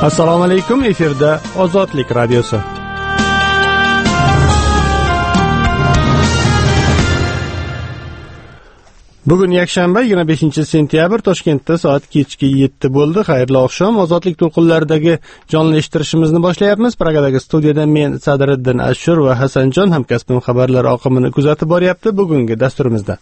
Assalomu alaykum, efirda Ozodlik radiosi. Bugun yakshanba 25-sentyabr, Toshkentda soat kechki 7 bo'ldi. Xayrli oqshom. Ozodlik to'lqinlaridagi jonli eshittirishimizni boshlayapmiz. Pragadagi studiyada men Sadiriddin Ashur va Hasanjon hamkasbim xabarlar oqimini kuzatib boryapti. Bugungi dasturimizda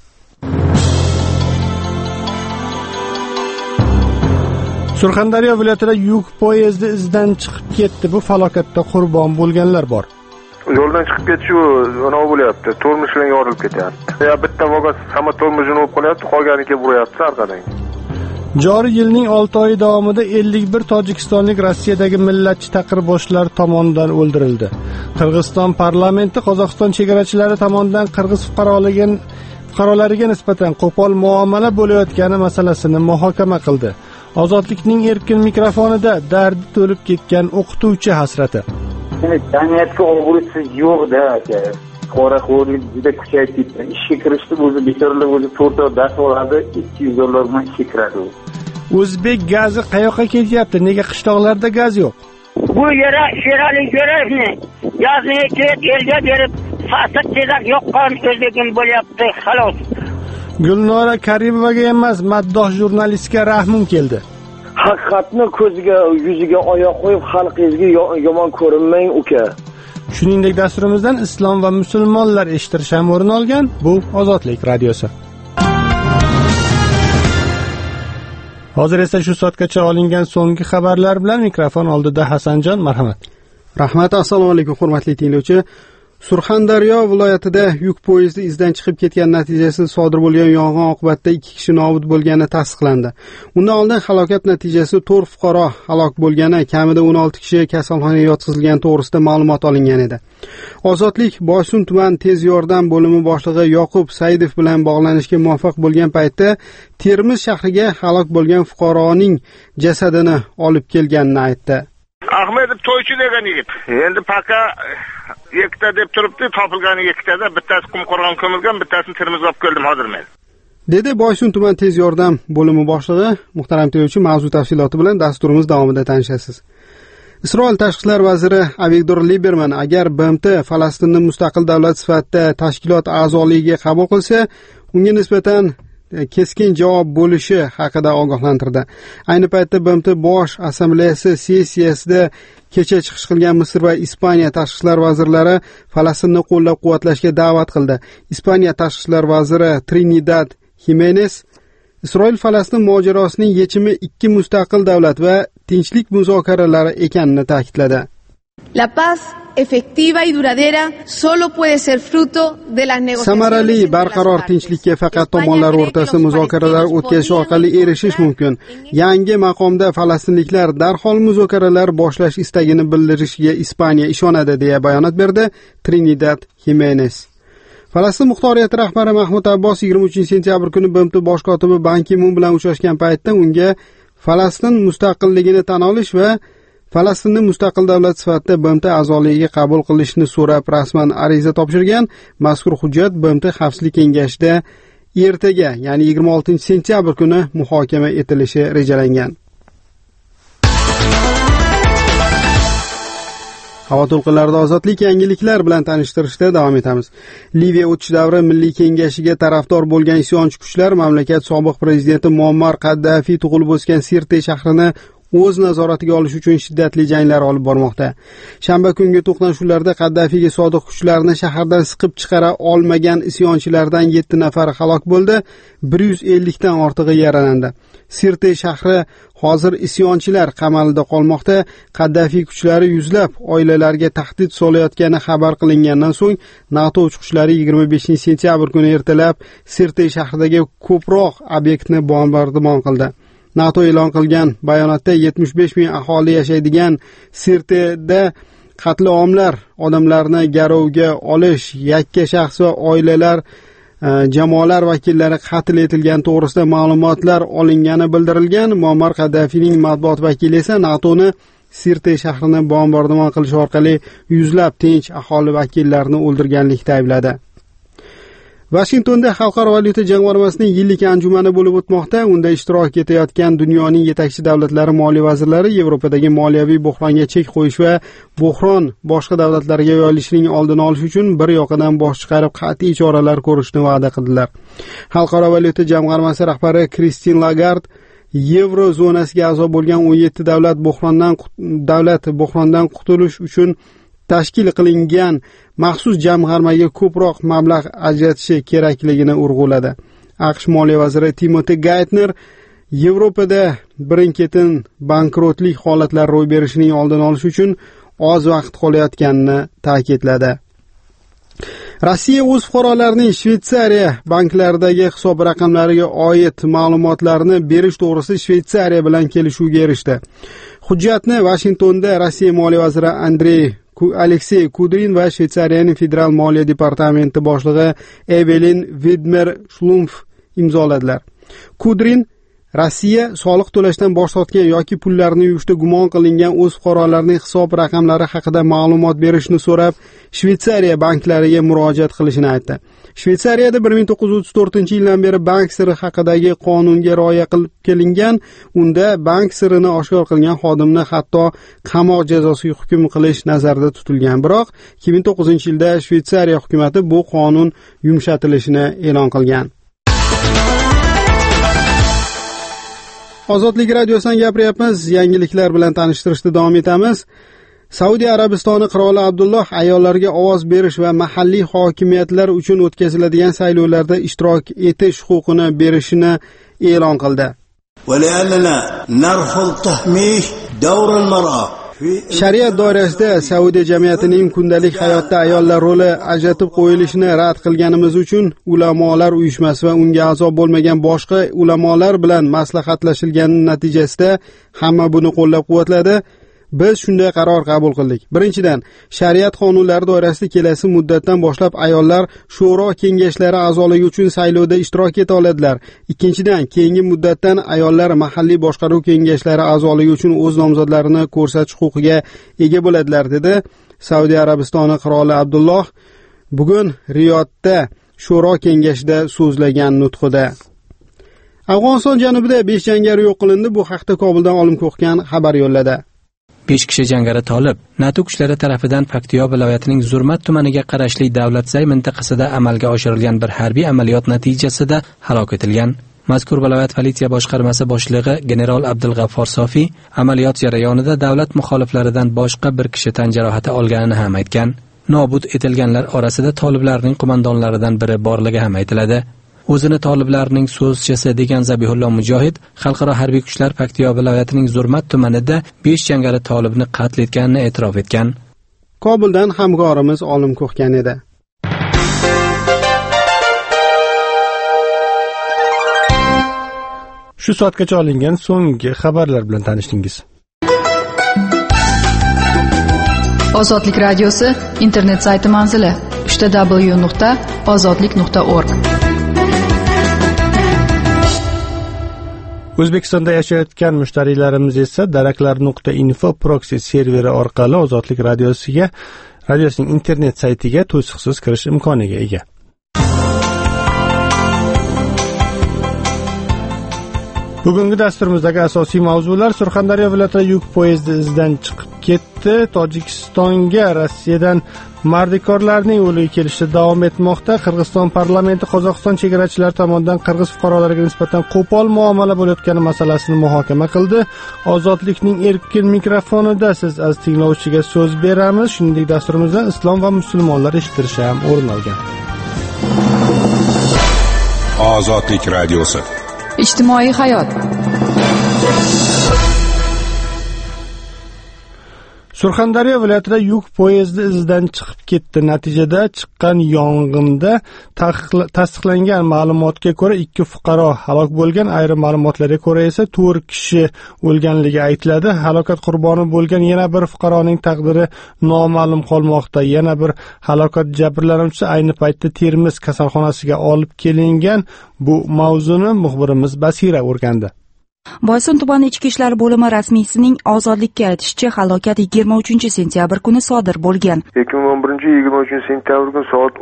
Surxondaryo viloyatida yuk poyezdi izdan chiqib ketdi. Bu falokatda qurbon bo'lganlar bor. Yo'ldan chiqib ketishi nima bo'lyapti? Tormozlarga yorilib ketyapti. Ya bitta vagon hamma tormozini olib qolyapti, qolganiga buryapti orqadan. Joriy yilning 6 oyi davomida 51 tojikistonlik Rossiyadagi millatchi taqirboshlar tomonidan o'ldirildi. Qirg'iziston parlamenti Qozog'iston chegarachilari tomonidan qirg'iz fuqarolariga nisbatan qo'pol muomala bo'layotgani masalasini muhokama qildi. Ozodlikning erkin mikrofonida dardi to'lib ketgan o'qituvchi hasrati. Jamiyatga obro'siz yo'q-da aka. Qoraxo'rlik juda kuchayib ketdi. Ishga kirishdi, o'zi bekorlar o'zi 4 oy dars oladi, $200 bilan ishga kiradi. O'zbek gazi qayoqqa ketyapti? Nega qishloqlarda gaz yo'q? Bu yere Sherali Jo'rayevni yozini elga berib, fasad tezak yoqqan o'zbegim bo'lyapti, xolos. Gulnora Karimovaga emas, maddoh jurnalistga rahmim keldi. Haqiqatni ko'ziga, yuziga oyoq qo'yib, xalqingizga yomon ko'rinmang, uka. Shuningdek, dasturimizdan islom va musulmonlar eshittirish ham o'rin olgan. Bu Ozodlik radiosi. Hozir esa shu soatgacha olingan so'nggi xabarlar bilan mikrofon oldida Hasanjon, marhamat. Rahmat, assalomu alaykum hurmatli tinglovchi. Surxondaryo viloyatida yuk poyezdi izdan chiqib ketgan natijasida sodir bo'lgan yong'in oqibatida 2 kishi nobud bo'lgani tasdiqlandi. Undan oldin halokat natijasida 4 fuqaro halok bo'lgani, kamida 16 kishi kasalxonaga yotqizilgani to'g'risida ma'lumot olingan edi. Ozodlik Boysun tuman tez yordam bo'limi boshlig'i Yoqub Saidov bilan bog'lanishga muvaffaq bo'lgan paytda Termiz shahriga halok bo'lgan fuqaroning jasadini olib kelganini aytdi. Ahmedov to'ychi degan yigit. Endi paka ikkita deb turibdi, topilgani ikkitada, bittasi Qumqo'rg'on ko'milgan, bittasini Termizga olib keldim hozir men. Dedi Boysun tuman tez yordam bo'limi boshlig'i. Muhtaram tinglovchi, mavzu tafsiloti bilan dasturimiz davomida tanishasiz. Isroil tashqi ishlar vaziri Avigdor Liberman agar BMT Falastinni mustaqil davlat sifatida tashkilot a'zoligiga qabul qilsa, unga nisbatan keskin javob bo'lishi haqida ogohlantirdi. Ayni paytda BMT bosh assambleyasi sessiyasida kecha chiqish qilgan Misr va Ispaniya tashqi ishlar vazirlari Falastinni qo'llab-quvvatlashga da'vat qildi. Ispaniya tashqi ishlar vaziri Trinidad Jimenez Isroil-Falastin mojarosining yechimi 2 mustaqil davlat va tinchlik muzokaralari ekanini ta'kidladi. La paz efectiva y duradera solo puede ser fruto de las negociaciones. Samarali barqaror tinchlikka faqat tomonlar o'rtasida muzokaralar o'tkazish orqali erishish mumkin. Yangi maqomda falastinliklar darhol muzokaralar boshlash istagini bildirishiga Ispaniya ishonadi, deya bayonot berdi Trinidad Jimenez. Falastin muxtoriyati rahbari Mahmud Abbos 23-sentyabr kuni BMT bosh kotibi Ban Ki-mun bilan uchrashgan paytda unga Falastin mustaqilligini tan olish va Falastinni mustaqil davlat sifatida BMT a'zoligiga qabul qilishni so'rab rasman ariza topshirgan. Mazkur hujjat BMT Xavfsizlik kengashida ertaga, ya'ni 26-sentyabr kuni muhokama etilishi rejalangan. Havo to'lqinlarida ozodlik yangiliklar bilan tanishtirishda davom etamiz. Liviya o'tish davri milliy kengashiga tarafdor bo'lgan isyonchi kuchlar mamlakat sobiq prezidenti Muammar Qaddafi tug'ilib o'sgan Sirte shahrini o'z nazoratiga olish uchun shiddatli janglar olib bormoqda. Shanba kungi to'qnashuvlarda Qaddafiga sodiq kuchlarni shahardan siqib chiqara olmagan isyonchilardan 7 nafari halok bo'ldi, 150 dan ortig'i yaralandi. Sirte shahri hozir isyonchilar qamalida qolmoqda. Qaddafi kuchlari yuzlab oilalarga tahdid solayotgani xabar qilingandan so'ng NATO uçqichlari 25-sentyabr kuni ertalab Sirte shahridagi ko'proq obyektni bombardimon qildi. NATO e'lon qilgan bayonotda 75 ming aholi yashaydigan Sirteda qatliamlar, odamlarni garovga olish, yakka shaxs va oilalar, jamoalar vakillari qatl etilgan to'g'risida ma'lumotlar olingani bildirilgan. Muammar Qaddafining matbuot vakili esa NATOni Sirte shahrini bombardimon qilish orqali yuzlab tinch aholi vakillarini o'ldirganlikda aybladi. Vashingtonda Xalqaro valyuta jamg'armasining yillik anjumani bo'lib o'tmoqda. Unda ishtirok etayotgan dunyoning yetakchi davlatlari moliya vazirlari Yevropadagi moliyaviy buhronga chek qo'yish va buhron boshqa davlatlarga yoyilishining oldini olish uchun bir yoqadan bosh chiqarib qat'iy choralar ko'rishni va'da qildilar. Xalqaro valyuta jamg'armasi rahbari Kristin Lagard yevro zonasiga a'zo bo'lgan 17 davlat buhrondan qutulish uchun tashkil qilingan maxsus jamg'armaga ko'proq mablag' ajratishi kerakligini urg'uladi. AQSh moliya vaziri Timothy Geithner Yevropada birin-ketin bankrotlik holatlari ro'y berishining oldini olish uchun oz vaqt qolayotganini ta'kidladi. Rossiya o'z fuqarolarining Shveysariya banklaridagi hisob raqamlariga oid ma'lumotlarni berish to'g'risida Shveysariya bilan kelishuvga erishdi. Hujjatni Vashingtonda Rossiya moliya vaziri Aleksey Kudrin va Shveysariyaning federal moliya departamenti boshlig'i Evelyn Widmer-Schlumpf imzoladilar. Kudrin Rossiya soliq to'lashdan bosh tortgan yoki pullarni yuvishda gumon qilingan o'z fuqarolarining hisob raqamlari haqida ma'lumot berishni so'rab, Shveysariya banklariga murojaat qilishini aytdi. Shveysariyada 1934-yildan beri bank siri haqidagi qonunga rioya qilib kelingan, unda bank sirini oshkor qilgan xodimni hatto qamoq jazosiga hukm qilish nazarda tutilgan. Biroq 2009-yilda Shveysariya hukumatı bu qonun yumshatilishini e'lon qilgan. Ozodlik radiosidan gapiryapmiz. Yangiliklar bilan tanishtirishda davom etamiz. Saudiya Arabistoni qiroli Abdulloh ayollarga ovoz berish va mahalliy hokimiyatlar uchun o'tkaziladigan saylovlarda ishtirok etish huquqini berishini e'lon qildi. Shariat doirasida Saudiya jamiyatining kundalik hayotda ayollar roli ajratib qo'yilishini rad qilganimiz uchun ulamolar uyushmasi va unga a'zo bo'lmagan boshqa ulamolar bilan maslahatlashilganining natijasida hamma buni qo'llab-quvvatladi. Biz shunday qaror qabul qildik. Birinchidan, shariat qonunlari doirasida kelasi muddatdan boshlab ayollar shuro kengashlari a'zoligi uchun saylovda ishtirok eta oladilar. Ikkinchidan, keyingi muddatdan ayollar mahalliy boshqaruv kengashlari a'zoligi uchun o'z nomzodlarini ko'rsatish huquqiga ega bo'ladilar, dedi Saudiya Arabistoni qiroli Abdulloh bugun Riyodda shuro kengashida so'zlagan nutqida. Afg'oniston janubida 5 jangari yo'q qilindi. Bu haqda Kobuldan Olim Ko'xkan xabar yo'lladi. 5 kishi jangari Tolib NATO kuchlari tarafidan Paktiyo viloyatining Zurmat tumaniga qarashli Davlatzay mintaqasida amalga oshirilgan bir harbiy amaliyot natijasida halok etilgan. Mazkur viloyat politsiya boshqarmasi boshlig'i general Abdulg'affor Sofiy amaliyot jarayonida davlat muxoliflaridan boshqa bir kishi tan jarohati olganini ham aytgan. Nobud etilganlar orasida toliblarning qo'mondonlaridan biri borligi ham aytiladi. O'zini toliblarning so'zchisi degan Zabihullo Mujohid xalqaro harbiy kuchlar Paktiyo viloyatining Zurmat tumanida 5 jangari tolibni qatl etganini e'tirof etgan. Kobuldan hamkorimiz Olim Ko'xkan edi. Shu soatgacha olingan so'nggi xabarlar bilan tanishdingiz. Ozodlik radiosi internet sayti manzili www.ozodlik.org. O'zbekistonda yashayotgan mushtariylarimiz esa daraklar.info proxy serveri orqali Ozodlik radiosining internet saytiga to'siqsiz kirish imkoniga ega. Bugungi dasturimizdagi asosiy mavzular: Surxondaryo viloyatida yuk poyezdi izidan chiqib ketdi. Tojikistonga Rossiyadan mardikorlarning o'ligi kelishda davom etmoqda. Qirg'iziston parlamenti Qozog'iston chegarachilari tomonidan qirg'iz fuqarolariga nisbatan qo'pol muomala bo'layotgani masalasini muhokama qildi. Ozodlikning erkin mikrofonida siz aziz tinglovchiga so'z beramiz. Shuningdek, dasturimizda islom va musulmonlar eshittirishi ham o'rin olgan. Ozodlik radiosi. Ijtimoiy hayot. Surxondaryo viloyatida yuk poyezdi izidan chiqib ketdi. Natijada chiqqan yong'inda tasdiqlangan ma'lumotga ko'ra 2 fuqaro halok bo'lgan. Ayrim ma'lumotlarga ko'ra esa 4 kishi o'lganligi aytiladi. Halokat qurboni bo'lgan yana bir fuqaroning taqdiri noma'lum qolmoqda. Yana bir halokat jabrlanuvchisi ayni paytda Termiz kasalxonasiga olib kelingan. Bu mavzuni muxbirimiz Basira o'rgandi. Boysun tumani ichki ishlar bo'limi rasmiysining ozodlikka aytishicha, halokat 23-sentyabr kuni sodir bo'lgan. 2011-23 kuni soat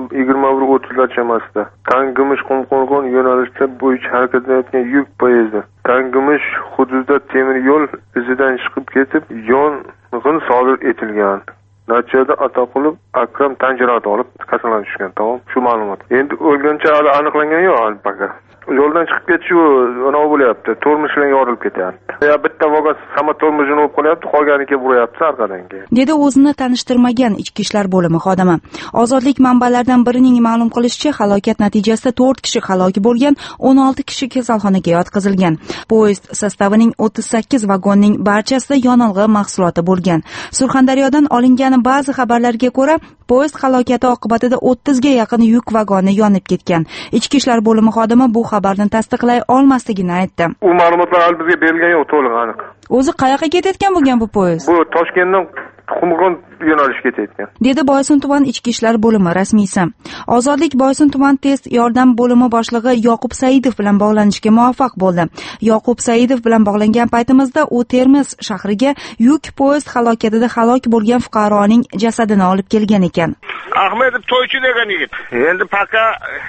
21:30 chamasida Tangimish Qumqo'rg'on yo'nalishi bo'yicha harakatlanayotgan yuk poyezdi Tangimish hududida temir yo'l izidan chiqib ketib, yong'in sodir etilgan. Natijada Ataqulov Akram tan jarohati olib kasalxonaga tushgan. Tamom, shu ma'lumot. Endi o'lgancha hali aniqlangan yo'q albatta. Yo'ldan chiqib ketishi anavi bo'lyapti. Tormozlar yorilib ketyapti. Ya bitta vagon sama tormozini olib qolyapti, qolgani kelib uryapti orqadan keyin. Dedi o'zini tanishtirmagan ichki ishlar bo'limi xodimi. Ozodlik manbalaridan birining ma'lum qilishicha, halokat natijasida 4 kishi halok bo'lgan, 16 kishi kasalxonaga yotqizilgan. Poyezd sostavining 38 vagonning barchasida yonilg'i mahsuloti bo'lgan. Surxondaryodan olingan ba'zi xabarlarga ko'ra, poyezd halokati oqibatida 30 ga yaqin yuk vagoni yonib ketgan. Ichki ishlar bo'limi xodimi bu xabarni tasdiqlay olmasligini aytdi. U ma'lumotlar bizga berilgan yo'q, to'liq aniq. O'zi qayoqqa ketayotgan bo'lgan bu poyezd? Bu Toshkentdan Qumqo'rg'on yo'nalishga ketayotgan. Dedi Boysun tuman ichki ishlar bo'limi rasmiysi. Ozodlik Boysun tuman tez yordam bo'limi boshlig'i Yoqub Saidov bilan bog'lanishga muvaffaq bo'ldi. Yoqub Saidov bilan bog'langan paytimizda u Termiz shahriga yuk poyezd halokatida halok bo'lgan fuqaroning jasadini olib kelgan ekan. Ahmedov to'ychi degan yigit. Endi paka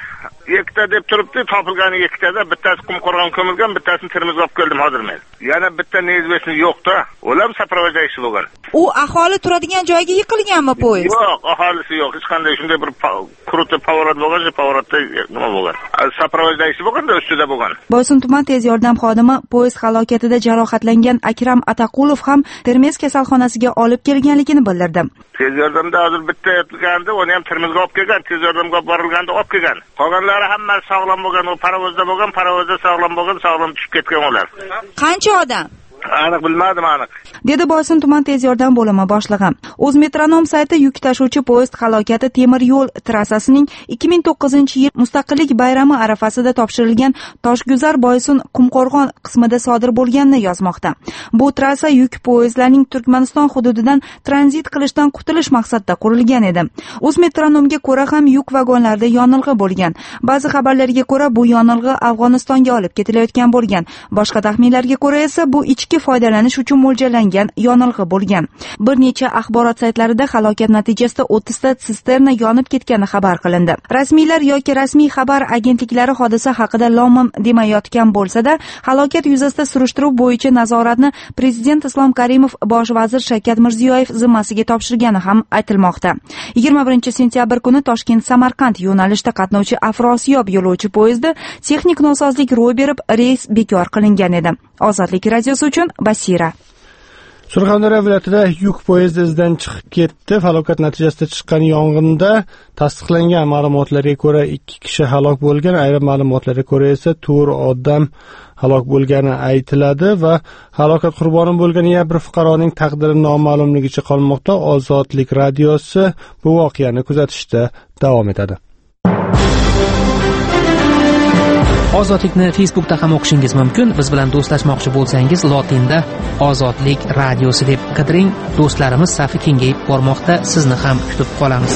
ikkita deb turibdi, topilgani ikkitada, bittasi Qumqo'rg'on ko'milgan, bittasini Termizga olib keldim hozir men. Yana bitta neizvestni yo'q-da. Ular saprovodaychi bo'lgan. U aholi turadigan joyga yiqilganmi poyezd? Yo'q, aholisi yo'q. Hech qanday shunday bir kruta pоворот bo'lgan, pоворotda nima bo'lgan? Saprovodaychi bo'lganda ustida bo'lgan. Boysun tuman tez yordam xodimi poyezd halokatida jarohatlangan Akram Ataqulov ham Termiz kasalxonasiga olib kelganligini bildirdi. Tez yordamda hozir bitta aytilganda, uni ham Termizga olib kelgan, tez yordamga olib borilganda olib kelgan. Qolganlari hammasi sog'lom bo'lgan, u parovozda bo'lgan, parovozda sog'lom bo'lgan, sog'lom tushib ketgan ular. Qancha odam? Aniq bilmadim, aniq. Dedi Boysun tuman tez yordam bo'limi boshlig'i. O'zmetronom sayti yuk tashuvchi poyezd halokati temir yo'l trassasining 2009-yil Mustaqillik bayrami arafasida topshirilgan Toshguzar Boysun Qumqo'rg'on qismida sodir bo'lganini yozmoqda. Bu trassa yuk poyezdlarining Turkmaniston hududidan tranzit qilishdan qutulish maqsadida qurilgan edi. O'zmetronomga ko'ra ham yuk vagonlarda yonilg'i bo'lgan. Ba'zi xabarlarga ko'ra bu yonilg'i Afg'onistonga olib ketilayotgan bo'lgan. Boshqa taxminlarga ko'ra esa bu ichki foydalanish uchun mo'ljallangan yonilg'i bo'lgan. Bir necha axborot saytlarida halokat natijasida 30 ta sisterna yonib ketgani xabar qilindi. Rasmiylar yoki rasmiy xabar agentliklari hodisa haqida lom-mim demayotgan bo'lsa-da, halokat yuzasidan surishtiruv bo'yicha nazoratni Prezident Islom Karimov bosh vazir Shavkat Mirziyoyev zimmasiga topshirgani ham aytilmoqda. 21-sentyabr kuni Toshkent-Samarqand yo'nalishida qatnovchi Afrosiyob yo'lovchi poyezdi texnik nosozlik ro'y berib, reys bekor qilingan edi. Ozodlik radiosi uchun Basira. Surxondaryo viloyatida yuk poyezdi izidan chiqib ketdi. Halokat natijasida chiqqan yong'inda tasdiqlangan ma'lumotlarga ko'ra 2 kishi halok bo'lgan, ayrim ma'lumotlarga ko'ra esa 4 odam halok bo'lgani aytiladi va halokat qurboni bo'lgan yana bir fuqaroning taqdiri noma'lumligicha qolmoqda. Ozodlik radiosi bu voqeani kuzatishda davom etadi. Ozodlikni Facebookda ham o'qishingiz mumkin. Biz bilan do'stlashmoqchi bo'lsangiz, lotinda Ozodlik radiosi deb qidiring. Do'stlarimiz safi kengayib bormoqda. Sizni ham kutib qolamiz.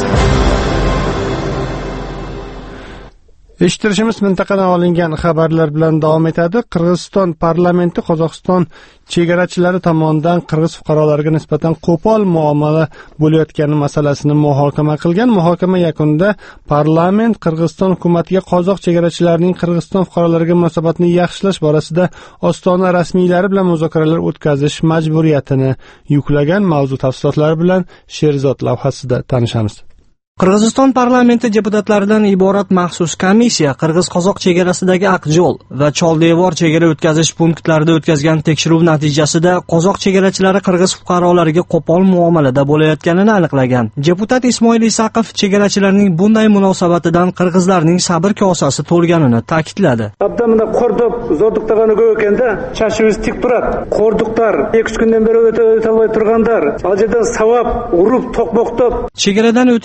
Eshittirishimiz mintaqadan olingan xabarlar bilan davom etadi. Qirg'iziston parlamenti Qozog'iston chegarachilari tomonidan qirg'iz fuqarolariga nisbatan qo'pol muomala bo'layotgani masalasini muhokama qilgan. Muhokama yakunida parlament Qirg'iziston hukumatiga qozoq chegarachilarining Qirg'iziston fuqarolariga munosabatni yaxshilash borasida Ostona rasmiylari bilan muzokaralar o'tkazish majburiyatini yuklagan. Mavzu tafsilotlari bilan Sherzod lavhasida tanishamiz. Qirg'iziston parlamenti deputatlaridan iborat maxsus komissiya qirg'iz-qozoq chegarasidagi Aqjo'l va Choldevor chegara o'tkazish punktlarida o'tkazgan tekshiruv natijasida qozoq chegarachilari qirg'iz fuqarolariga qo'pol muomalada bo'layotganini aniqlagan. Deputat Ismoil Isaqov chegarachilarning bunday munosabatidan qirg'izlarning sabr kosasi to'lganini ta'kidladi. Abdamda qo'rdoq zo'rdiqdagani ko'p ekanda, chashimiz tik turadi. Qo'rdiqlar 2-3 kundan beri o'ta olmay turganlar, aljedan savab, urib, to'qmoqtib. Chegaradan o'tayotganlar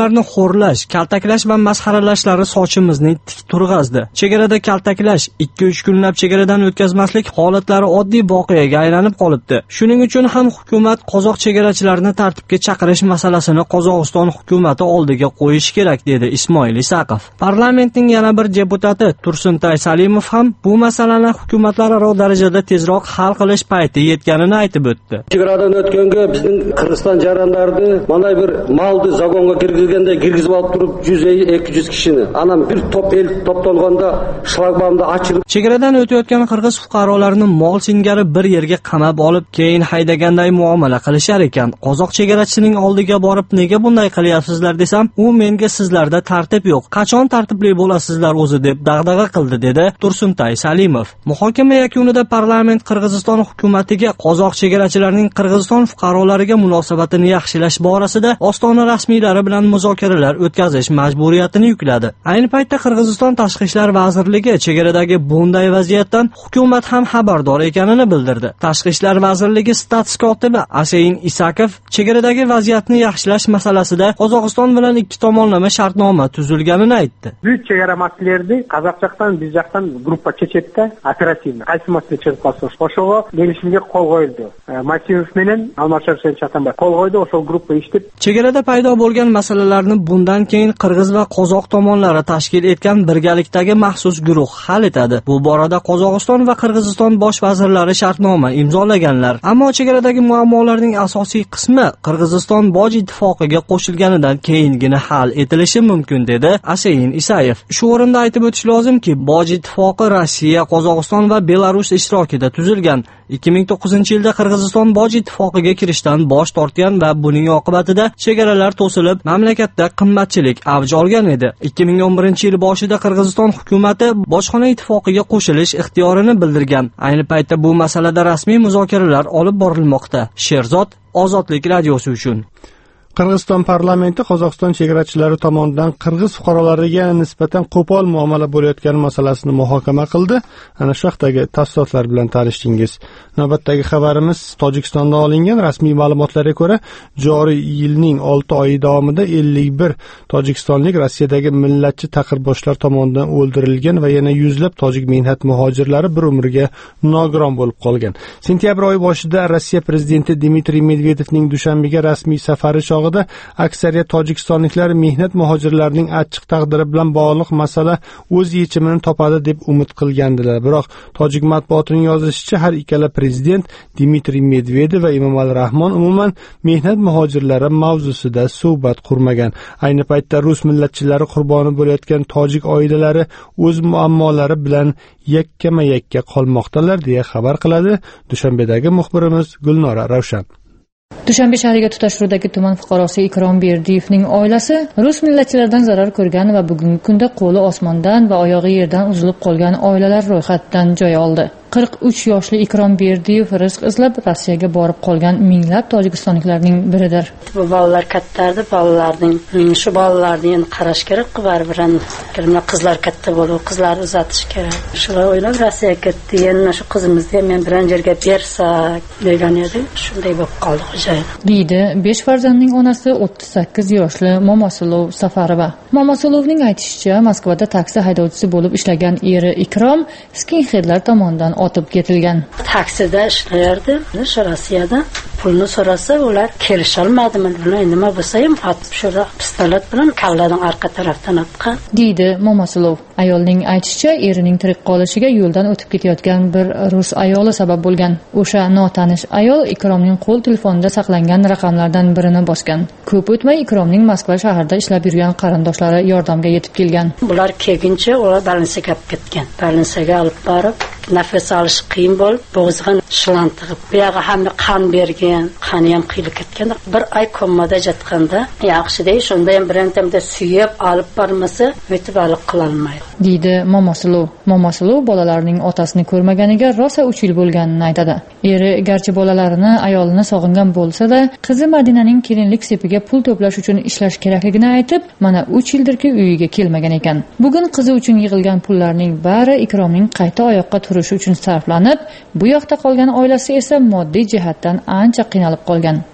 odamlarni xo'rlash, kaltaklash va masxaralashlari sochimizni tik turg'azdi. Chegarada kaltaklash, 2-3 kunlab chegaradan o'tkazmaslik holatlari oddiy voqeaga aylanib qolibdi. Shuning uchun ham hukumat qozoq chegarachilarini tartibga chaqirish masalasini Qozog'iston hukumati oldiga qo'yish kerak, dedi Ismoil Isaqov. Parlamentning yana bir deputati Tursuntay Salimov ham bu masalani hukumatlararo darajada tezroq hal qilish payti yetganini aytib o'tdi. Chegaradan o'tganga bizning Qirg'iziston jarayonlarida mana bir malni zagonga kirgizganda kirgizib olib turib 100-200 kishini ana bir top el to'ptalganda shlagbaumni ochirib chegaradan o'tayotgan qirg'iz fuqarolarini mol singari bir yerga qamab olib keyin haydaganday muomala qilishar ekan. Qozoq chegarachisining oldiga borib nega bunday qilyapsizlar desam, u menga sizlarda tartib yo'q, qachon tartibli bo'lasizlar o'zi deb dag'dag'a qildi, dedi Tursuntay Salimov. Muhokama yakunida parlament Qirg'iziston hukumatiga qozoq chegarachilarining Qirg'iziston fuqarolariga munosabatini yaxshilash borasida Ostona rasmiylari bilan muzokaralar o'tkazish majburiyatini yukladi. Ayni paytda Qirg'iziston Tashqi ishlar vazirligi chegaradagi bunday vaziyatdan hukumat ham xabardor ekanini bildirdi. Tashqi ishlar vazirligi status kotibi Aseyin Isakov chegaradagi vaziyatni yaxshilash masalasida Qozog'iston bilan ikki tomonlama shartnoma tuzilganini aytdi. Büyük chegara masalalarini qozoq jaqdan, biz jaqdan gruppa chechetda operativni qaysi masala chiqib qolsa, o'shoga kelishimga qo'l qo'yildi. Massimov bilan Almashar Senchatanbay qo'l qo'ydi, o'sha gruppa ishlab. Chegarada paydo bo'lgan masalalarni bundan keyin Qirg'iz va Qozoq tomonlari tashkil etgan birgalikdagi maxsus guruh hal etadi. Bu borada Qozog'iston va Qirg'iziston bosh vazirlari shartnoma imzolaganlar. Ammo chegaradagi muammolarning asosiy qismi Qirg'iziston Boj ittifoqiga qo'shilganidan keyingina hal etilishi mumkin, dedi Aseyin Isayev. Shu o'rinda aytib o'tish lozimki, Boj ittifoqi Rossiya, Qozog'iston va Belarus ishtirokida tuzilgan. 2009-yilda Qirg'iziston Boj ittifoqiga kirishdan bosh tortgan va buning oqibatida chegaralar to'silib, mamlakatda qimmatchilik avj olgan edi. 2011-yil boshida Qirg'iziston hukumati bojxona ittifoqiga qo'shilish ixtiyorini bildirgan. Ayni paytda bu masalada rasmiy muzokaralar olib borilmoqda. Sherzod, Ozodlik radiosi uchun. Qirg'iziston parlamenti Qozog'iston chegarachilari tomonidan qirg'iz fuqarolariga nisbatan qo'pol muomala bo'layotgani masalasini muhokama qildi. Ana shu haqdagi tafsilotlar bilan tanishdingiz. Navbatdagi xabarimiz Tojikistonda olingan rasmiy ma'lumotlarga ko'ra, joriy yilning 6 oyi davomida 51 tojikistonlik Rossiyadagi millatchi taqirboshlar tomonidan o'ldirilgan va yana yuzlab tojik mehnat muhojirlari bir umrga nogiron bo'lib qolgan. Sentyabr oyi boshida Rossiya prezidenti Dmitriy Medvedevning Dushanbega rasmiy safari aksariyat tojikistonliklar mehnat muhojirlarining achchiq taqdiri bilan bog'liq masala o'z yechimini topadi deb umid qilgandilar. Biroq tojik matbuotining yozishicha, har ikkala prezident Dmitriy Medvedev va Emomali Rahmon umuman mehnat muhojirlari mavzusida suhbat qurmagan. Ayni paytda rus millatchilari qurboni bo'layotgan tojik oilalari o'z muammolari bilan yakkama-yakka qolmoqdalar, deya xabar qiladi Dushanbedagi muxbirimiz Gulnora Ravshan. Dushanbe shahriga tutashuvdagi tuman fuqarosi Ikrom Berdiyevning oilasi rus millatchilaridan zarar ko'rgan va bugungi kunda qo'li osmondan va oyog'i yerdan uzilib qolgan oilalar ro'yxatidan joy oldi. 43 yoshli Ikrom Berdiyev rizq izlab Rossiyaga borib qolgan minglab tojikistonliklarning biridir. Bu bolalar kattalardi, bolalarning shu bolalarni endi qarash kerak, baribir qizlar katta bo'lib, qizlarni uzatish kerak. Shular o'ylab Rossiyaga ketdi. Endi shu qizimizni men bilan yerga bersak degan edi. Shunday bo'lib qoldi xo'jayin. Deydi 5 farzandning onasi 38 yoshli Momosulov Safarova. Momosulovning aytishicha, Moskvada taksi haydovchisi bo'lib ishlagan eri Ikrom skinheadlar tomonidan otib ketilgan. Taksida ishlardi, shu Rossiyada. Pulni so'rasa, ular kelisha olmadimi? Nima bo'lsa ham otib shura pistolet bilan kallaning orqa tarafdan otgan. Deydi Momosulov. Ayolning aytishicha, erining tirik qolishiga yo'ldan o'tib ketayotgan bir rus ayoli sabab bo'lgan. O'sha notanish ayol Ikromning qo'l telefonida saqlangan raqamlardan birini bosgan. Ko'p o'tmay Ikromning Moskva shahrida ishlab yurgan qarindoshlari yordamga yetib kelgan. Bular kelguncha ular Balinsaga olib ketgan. Balinsaga olib borib, nafas olish qiyin bo'lib, bo'g'ziga shlantig'ib, buyog'i hamma qon bergan, qoni ham qiylib ketgan. Bir oy komada yotganda, yaxshi-da, shunda ham birintamda suyib olib bormasa, o'tib olib qila olmaydi. Deydi Momosulov. Momosulov bolalarining otasini ko'rmaganiga rosa 3 yil bo'lganini aytadi. Eri garchi bolalarini, ayolini sog'ingan bo'lsa-da, qizi Madinaning kelinlik sepiga pul to'plash uchun ishlash kerakligini aytib, mana 3 yildirki uyiga kelmagan ekan. Bugun qizi uchun yig'ilgan pullarning bari Ikromning qayta oyoqqa turishi uchun sarflanib, bu yoqda qolgan oilasi esa moddiy jihatdan ancha qiynalib qolgan.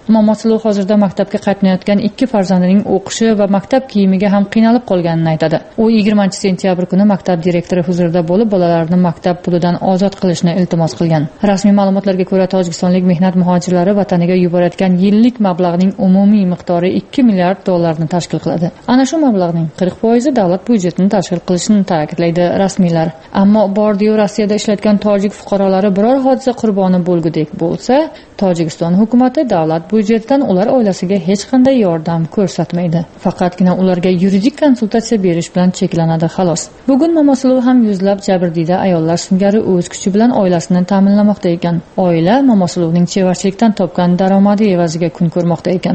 Momoslov hozirda maktabga qatnayotgan 2 farzandining o'qishi va maktab kiyimiga ham qiynalib qolganini aytadi. U 20-sentyabr kuni maktab direktori huzurida bo'lib, bolalarni maktab pulidan ozod qilishni iltimos qilgan. Rasmiy ma'lumotlarga ko'ra, tojikistonlik mehnat muhojirlari vataniga yuborayotgan yillik mablag'ning umumiy miqdori 2 milliard dollarni tashkil qiladi. Ana shu mablag'ning 40% davlat byudjetini tashkil qilishini ta'kidlaydi rasmiylar. Ammo Bordiyo Rossiyada ishlayotgan tojik fuqarolari biror hodisa qurboni bo'lgudek bo'lsa, Tojikiston hukumati davlat byudjetidan ular oilasiga hech qanday yordam ko'rsatmaydi. Faqatgina ularga yuridik konsultatsiya berish bilan cheklanadi xolos. Bugun Momoslov ham yuzlab jabrdiyda ayollar singari o'z kuchi bilan oilasini ta'minlamoqda ekan. Oila Momoslovning chevarchilikdan topgan daromadi evaziga kun ko'rmoqda ekan.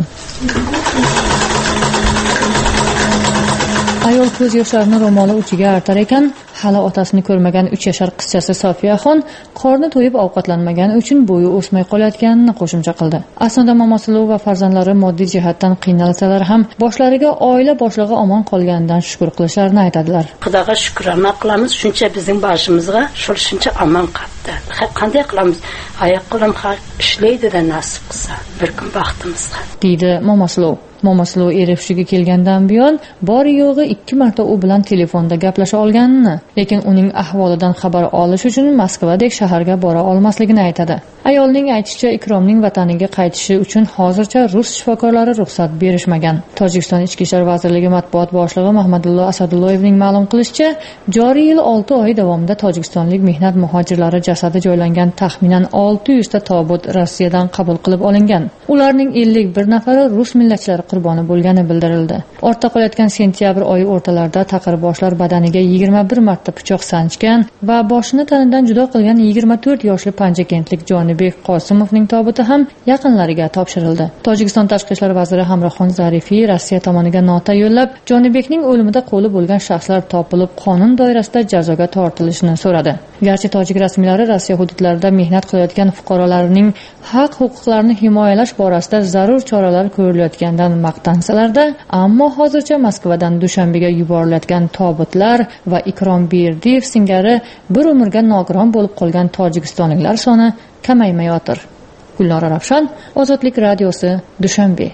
Ayol ko'z yoshlarini ro'moli uchiga artar ekan. Hali otasini ko'rmagan 3 yashar qizchasi Sofiyaxon qorni to'yib ovqatlanmagani uchun bo'yi o'smay qolayotganini qo'shimcha qildi. Aslida Momoslov va farzandlari moddiy jihatdan qiynalsalar ham boshlariga oila boshlig'i omon qolganidan shukr qilishlarini aytadilar. Xudoga shukrona qilamiz, shuncha bizning boshimizga shuncha omon qoldi. Qanday qilamiz? Oyoq qo'lim ishlaydi-da nasib qilsa, bir kun baxtimizga. Deydi Momoslov. Momoslov erifshiga kelgandan buyon bor yo'g'i 2 marta u bilan telefonda gaplasha olganini, lekin uning ahvolidan xabar olish uchun Moskvadek shaharga bora olmasligini aytadi. Ayolning aytishicha, Ikromning vataniga qaytishi uchun hozircha rus shifokorlari ruxsat berishmagan. Tojikiston Ichki ishlar vazirligi matbuot boshlig'i Mahmadullo Asadulloyevning ma'lum qilishicha, joriy yil 6 oy davomida tojikistonlik mehnat muhojirlari jasadi joylangan taxminan 600 ta tobut Rossiyadan qabul qilib olingan. Ularning 51 nafari rus millatchilari qurboni bo'lgani bildirildi. Ortda qolayotgan sentyabr oyi o'rtalarida taqirboshlar badaniga 21 marta pichoq sanchgan va boshini tanidan judo qilgan 24 yoshli panjakentlik Jonibek Qosimovning tobuti ham yaqinlariga topshirildi. Tojikiston tashqi ishlar vaziri Hamroxon Zarifiy Rossiya tomoniga nota yo'llab, Jonibekning o'limida qo'li bo'lgan shaxslar topilib, qonun doirasida jazoga tortilishini so'radi. Garchi tojik rasmiylari Rossiya hududlarida mehnat qilayotgan fuqarolarining haq-huquqlarini himoyalash borasida zarur choralar ko'rilayotganidan maqtansalarda, ammo hozircha Moskvadan Dushanbega yuborilayotgan tobutlar va Ikrom Berdiyev singari bir umrga nogiron bo'lib qolgan tojikistonliklar soni kamaymayotir. Gulnora Ravshan, Ozodlik radiosi, Dushanbe.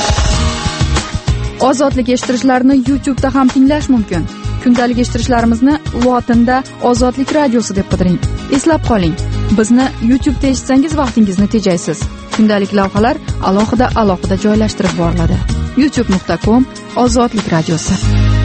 Ozodlik eshittirishlarni YouTube'da ham tinglash mumkin. Kundalik eshittirishlarimizni lotinda Ozodlik radiosi deb qidiring. Eslab qoling, bizni YouTube'da eshitsangiz vaqtingizni tejaysiz. Kundalik lavhalar alohida joylashtirib boriladi. youtube.com/Ozodlik radiosi.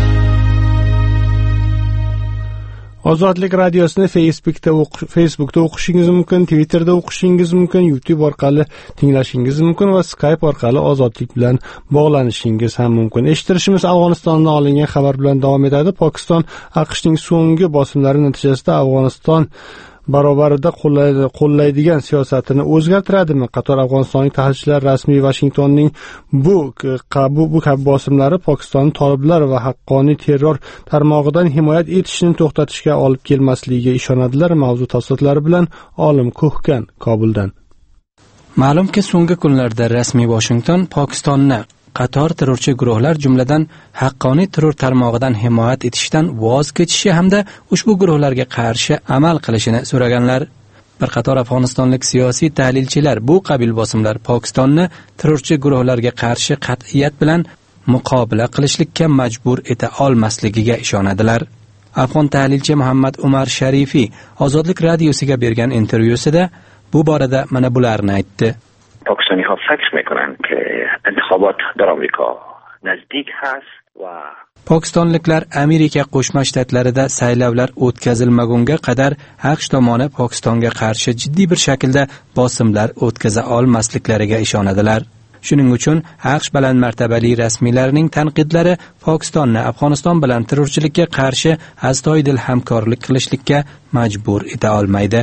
Ozodlik radiosini Facebookda o'qishingiz mumkin, Twitterda o'qishingiz mumkin, YouTube orqali tinglashingiz mumkin va Skype orqali Ozodlik bilan bog'lanishingiz ham mumkin. Eshittirishimiz Afg'onistondan olingan xabar bilan davom etadi. Pokiston AQShning so'nggi bosimlari natijasida Afg'oniston barobarida qo'llaydigan siyosatini o'zgartiradimi? Qator afg'onistonlik tahlilchilar rasmiy Vashingtonning bu kabi bosimlari Pokistonning toliblar va haqqoniy terror tarmog'idan himoya etishini to'xtatishga olib kelmasligiga ishonadilar. Mavzu tafsilotlari bilan Olim Ko'hkan Kobuldan. Ma'lumki, so'nggi kunlarda rasmiy Washington Pokistonni qator terrorchi guruhlar, jumladan haqqoniy terror tarmog'idan himoya etishdan voz kechishi hamda ushbu guruhlarga qarshi amal qilishini so'raganlar. Bir qator afg'onistonlik siyosiy tahlilchilar bu qabil bosimlar Pokistonni terrorchi guruhlarga qarshi qat'iyat bilan muqobala qilishlikka majbur eta olmasligiga ishonadilar. Afg'on tahlilchi Muhammad Umar Sharifiy Ozodlik radiosiga bergan intervyusida bu borada mana bularni aytdi. پاکستانی‌ها فکر می‌کنند که انتخابات در آمریکا نزدیک هست و Pokistonliklar Amerika Qo'shma Shtatlarida saylovlar o'tkazilmagunga qadar AQSh tomoni Pokistonga qarshi jiddiy bir shaklda bosimlar o'tkaza olmasliklariga ishonadilar. Shuning uchun AQSh baland martabali rasmiylarining tanqidlari Pokistonni Afg'oniston bilan terrorchilikka qarshi astoydil hamkorlik qilishlikka majbur eta olmaydi.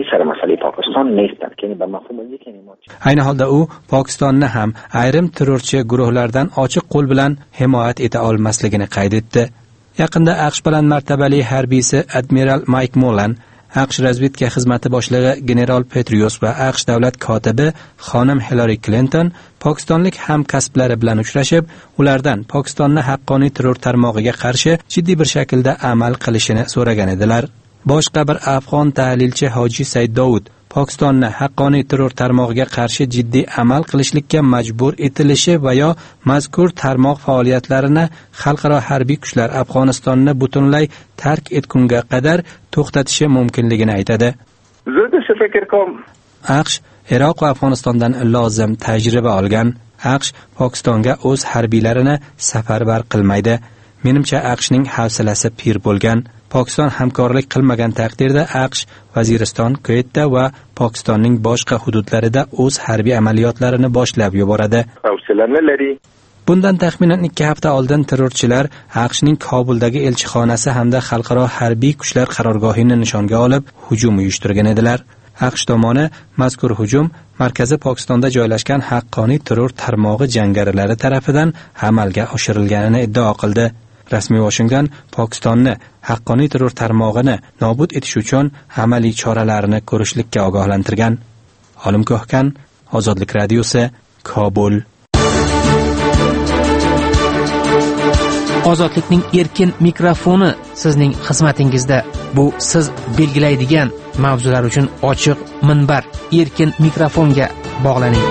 Ayni holda u Pokistonni ham ayrim terrorchi guruhlardan ochiq qo'l bilan himoya eta olmasligini qayd etdi. Yaqinda AQSh bilan martabali harbiysi admiral Mike Mullen, AQSh razvedka xizmati boshlig'i general Petrius va AQSh davlat kotibi xonim Hillary Clinton pokistonlik hamkasblari bilan uchrashib, ulardan Pokistonni haqqoniy terror tarmog'iga qarshi jiddiy bir shaklda amal qilishini so'ragan edilar. Boshqa bir afg'on tahlilchi Hoji Said Dovud Pokistonni haqqoniy terror tarmog'iga qarshi jiddiy amal qilishlikka majbur etilishi va yo mazkur tarmoq faoliyatlarini xalqaro harbiy kuchlar Afg'onistonni butunlay tark etgunga qadar to'xtatishi mumkinligini aytadi. AQSh Iroq va Afg'onistondan lozim tajriba olgan. AQSh Pokistonga o'z harbiylarini safarbar qilmaydi. Menimcha AQShning hafsalasi pir bo'lgan. Pokiston hamkorlik qilmagan taqdirda AQSh Vaziriston, Kuveytda va Pokistonning boshqa hududlarida o'z harbiy amaliyotlarini boshlab yuboradi. Bundan taxminan 2 hafta oldin terrorchilar AQShning Kobuldagi elchixonasi hamda xalqaro harbiy kuchlar qarorgohini nishonga olib hujum uyushtirgan edilar. AQSh tomoni mazkur hujum markazi Pokistonda joylashgan haqqoniy terror tarmog'i jangarilari tarafidan amalga oshirilganini iddao qildi. Rasmiy Washington Pokistonni haqqoniy terror tarmog'ini nobud etish uchun amaliy choralarni ko'rishlikka ogohlantirgan. Olim Ko'hkan, Ozodlik radiosi, Kobul. Ozodlikning erkin mikrofoni sizning xizmatingizda. Bu siz belgilaydigan mavzular uchun ochiq minbar. Erkin mikrofonga bog'laning.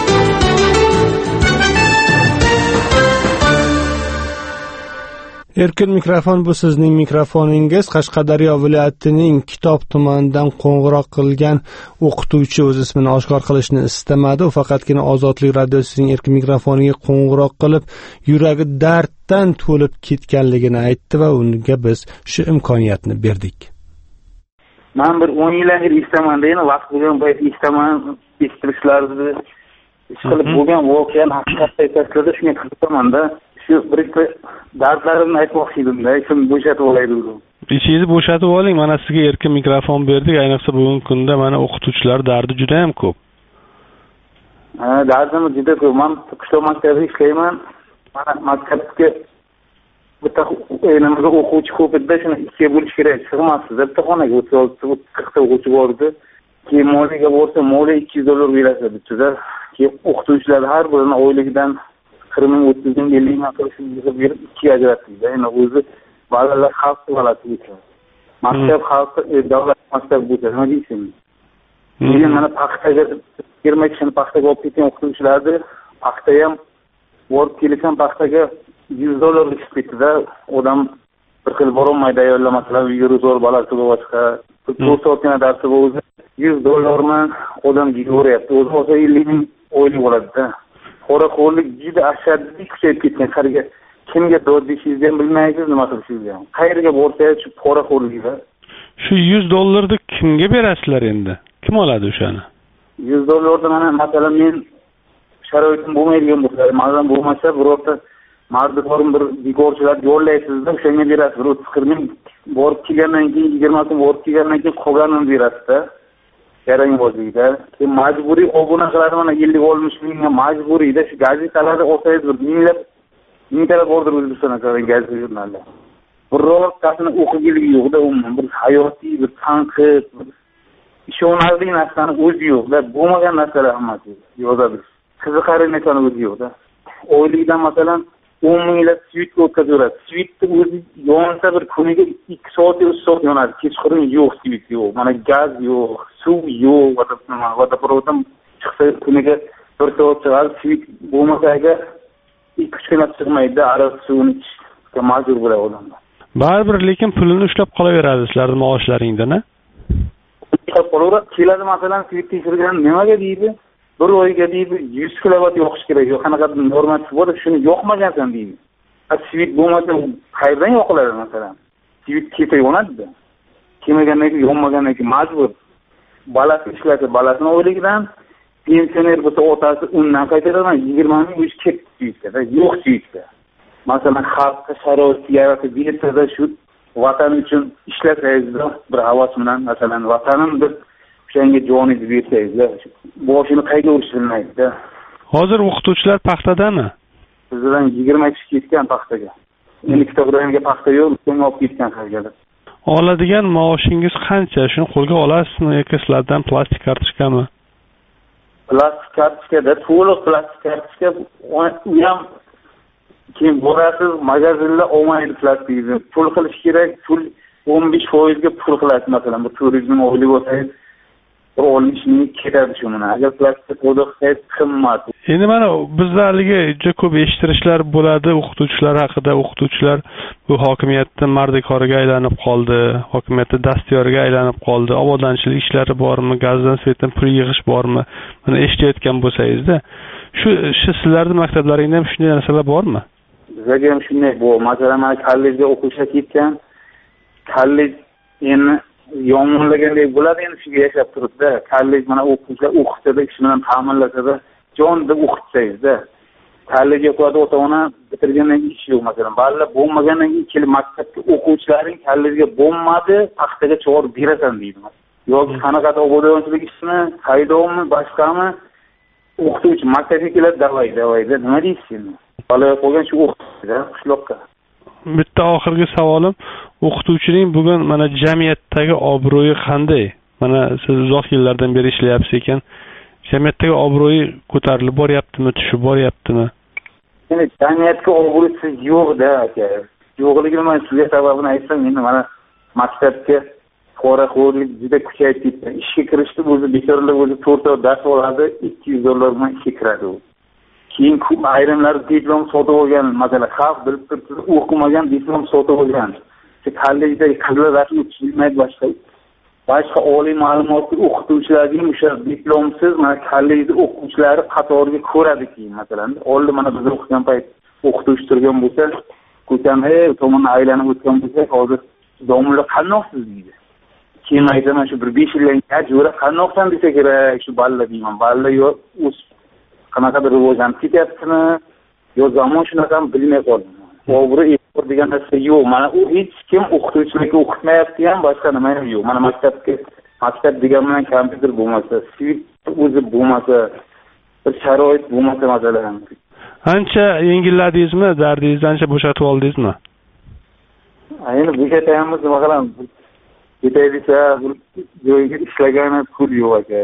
Erkin mikrofon bu sizning mikrofoningiz. Qashqadaryo viloyatining Kitob tumanidan qo'ng'iroq qilgan o'qituvchi o'z ismini oshkor qilishni istamadi. U faqatgina Ozodlik radiosining erkin mikrofoniga qo'ng'iroq qilib, yuragi darddan to'lib ketganligini aytdi va unga biz shu imkoniyatni berdik. Men bir 10 yildan beri istamanda, yana vaqt bo'lgan payt istaman, istirishlarni qilib bo'lgan voqeani haqiqatda tashladi, shunga qiziqamanda. Shu birikta dardlarimni aytmoqchi edim-da, ishimni bo'shatib olaydi dedim. Ishingizni bo'shatib oling, mana sizga erkin mikrofon berdik. Ayniqsa bugungi kunda mana o'qituvchilar dardi juda ham ko'p. Dardim juda ko'p. Men qishloq maktabida ishlayman. Mana maktabga bitta o'yinimizga o'quvchi ko'p edi, shuni ikkiga bo'lish kerak. Sig'masdi. Bitta xonaga 36-40 ta o'quvchi bor edi. Keyin moliyaga borsa, moliya $200 beradi bitta. Keyin o'qituvchilar har birini oyligidan 40-30 ming 50 ming qilishni berib 2 ga ajratdik. Ya'ni o'zi bolalar xalq bolasi ekan. Maktab xalq davlat maktabi bo'lsa, nima deysiz? Keyin mana paxtaga 20 kishini paxtaga olib ketgan o'qituvchilarni paxta ham borib kelgan paxtaga $100 chiqib ketdi-da. Odam bir xil borolmaydi ayollar, uyga zo'r bolasi boshqa. 4 soatgina darsi bo'lsa $100 odam yeyapti. O'zi olsa 50 ming oylik bo'ladi-da. Qo'raqo'rlik juda ashaddiy kuchayib ketgan. Qariga kimga dod deyishingizni ham bilmaysiz, nima qilishingizni ham. Qayerga borsangiz shu qo'raqo'rlikda. Shu $100 ni kimga berasizlar endi? Kim oladi o'shani? $100 mana masalan men sharoitim bo'lmaydigan bo'lsa, ma'lum bo'lmasa birorta mardikorni bir bekorchilar yo'llaysizda, o'shanga berasiz. 30-40 ming borib kelgandan keyin 20 kun borib kelgandan keyin qolganini berasiz-da. Yarang bo'ldi-da. Keyin majburiy obuna qiladi, mana 50-60 mingga majburiyda shu gazetalarda o'qiysiz, mingtalab bordir O'zbekistonda gazeta jurnallar. Birortasini o'qiganligi yo'q-da, umuman bir hayotiy, bir tanqid, ishonarli narsani o'zi yo'q-da, bo'lmagan narsalar hammasi yozadi. Qiziqarli narsani o'zi yo'q-da. Oylikdan masalan 10 minglab svitka o'tkazaveradi. Svitni o'zi yonsa bir kuniga 2 soat 3 soat yonadi. Kechqurun yo'q svit yo'q. Mana gaz yo'q, suv yo'q, vodoprovoddan chiqsa kuniga 1 soat chiqadi. Svit bo'lmasa agar 2-3 kun chiqmaydi, ariq suvini ichishga majbur bo'ladi odamlar. Baribir lekin pulini ushlab qolaveradi sizlarning maoshlaringdan-a? Ushlab qolaveradi. Keladi masalan svit tekshirgan nimaga deydi? Bir oyga deydi 100 kilovat yoqish kerak. Yo'q, qanaqa normativ bor, shuni yoqmagansan deydi. Svit bo'lmasa qayerdan yoqiladi masalan? Svit kelsa yonadi-da. Kelmagandan keyin yonmagandan keyin majbur. Balasi ishlasa balasini oyligidan, pensioner bo'lsa otasi undan qaytaraman 20 ming o'zi ketdi-da. Yo'q svitda. Masalan xalqqa sharoit yaratib bersa-da shu vatan uchun ishlasangizda bir havas bilan masalan vatanim deb o'shanga joningizni bersangizda boshini qayga urish bilmaydi-da. Hozir o'qituvchilar paxtadami? Bizdan 20 kishi ketgan paxtaga. Endi kitoblarga paxta yo'q, o'zini olib ketgan qayergadir. Oladigan maoshingiz qancha? Shuni qo'lga olasizmi yoki sizlardan plastik kartochkami? Plastik kartochkada, to'liq plastik kartochka u ham keyin borasiz magazinda olmaydi plastikni. Pul qilish kerak, pul 15% ga pul qilasiz masalan. Bu 400 ming oylik bo'lsa 10 ming ketadi shu mana. Agar plastik qo'diq hech qimmat. Endi mana bizda haligi juda ko'p eshittirishlar bo'ladi o'qituvchilar haqida. O'qituvchilar bu hokimiyatda mardikoriga aylanib qoldi, hokimiyatda dastiyoriga aylanib qoldi. Obodonchilik ishlari bormi, gazdan svetdan pul yig'ish bormi? Mana eshitayotgan bo'lsangizda, shu sizlarning maktablaringda ham shunday narsalar bormi? Bizga ham shunday bu. Masalan, mana kollejga o'qishga ketgan, kollej endi yomonlagandek bo'ladi endi shuga yashab turibdi. Kollej mana o'quvchilar o'qitadi, ish bilan ta'minlasada, jon deb o'qitsangizda. Kollejga qo'yadi ota-ona bitirgandan keyin ish yo'q masalan. Balla bo'lmagandan keyin kelib maktabga o'quvchilaring kollejga bo'lmadi, paxtaga chog'ib berasan deydi. Yoki qanaqadir obodonchilik ishini, haydovmi, boshqami o'qituvchi maktabga keladi, davayda. Nima deysiz endi? Bolaga qo'ygan shu o'qituvchida qishloqqa. Bitta oxirgi savolim, o'qituvchining bugun mana jamiyatdagi obro'yi qanday? Mana siz uzoq yillardan beri ishlayapsiz ekan, jamiyatdagi obro'yi ko'tarilib boryaptimi, tushib boryaptimi? Ya'ni jamiyatga obro'si yo'q-da aka. Yo'qligini men sizga sababini aytsam, endi mana maktabga poraxo'rlik juda kuchayib ketdi. Ishga kirishdi o'zi bekorlar o'zi 4 oy dars oladi, $200 bilan ishga kiradi u. Keyin ayrimlar diplom sotib olgan, masalan, xalq bilib turibdi, o'qimagan diplom sotib olgan. Kollejda qizlar dars o'tishmaydi boshqa oliy ma'lumotli o'qituvchilarning o'sha diplomsiz mana kollejda o'quvchilari qatoriga ko'radi keyin masalan. Oldin mana biz o'qigan payt o'qituvchi turgan bo'lsa, ko'cham tomondan aylanib o'tgan bo'lsa, hozir domlalar qandoqsiz deydi. Keyin aytaman shu bir 5 yildan keyin jo'ra qandoqsan desa kerak, shu balla deyman. Balla yo'q, qanaqadir rivojlanib ketyaptimi yo zamon shunaqami bilmay qoldim. To'g'ri e'tibor degan narsa yo'q. Mana u hech kim o'qituvchilikka o'qitmayapti ham, boshqa nima ham yo'q. Mana maktab degan bilan kompyuter bo'lmasa, svet o'zi bo'lmasa, bir sharoit bo'lmasa masalan. Ancha yengilladingizmi? Dardingizni ancha bo'shatib oldingizmi? Endi bo'shatayapmiz, nima qilamiz? Ketay desa, joyga ishlagani pul yo'q aka.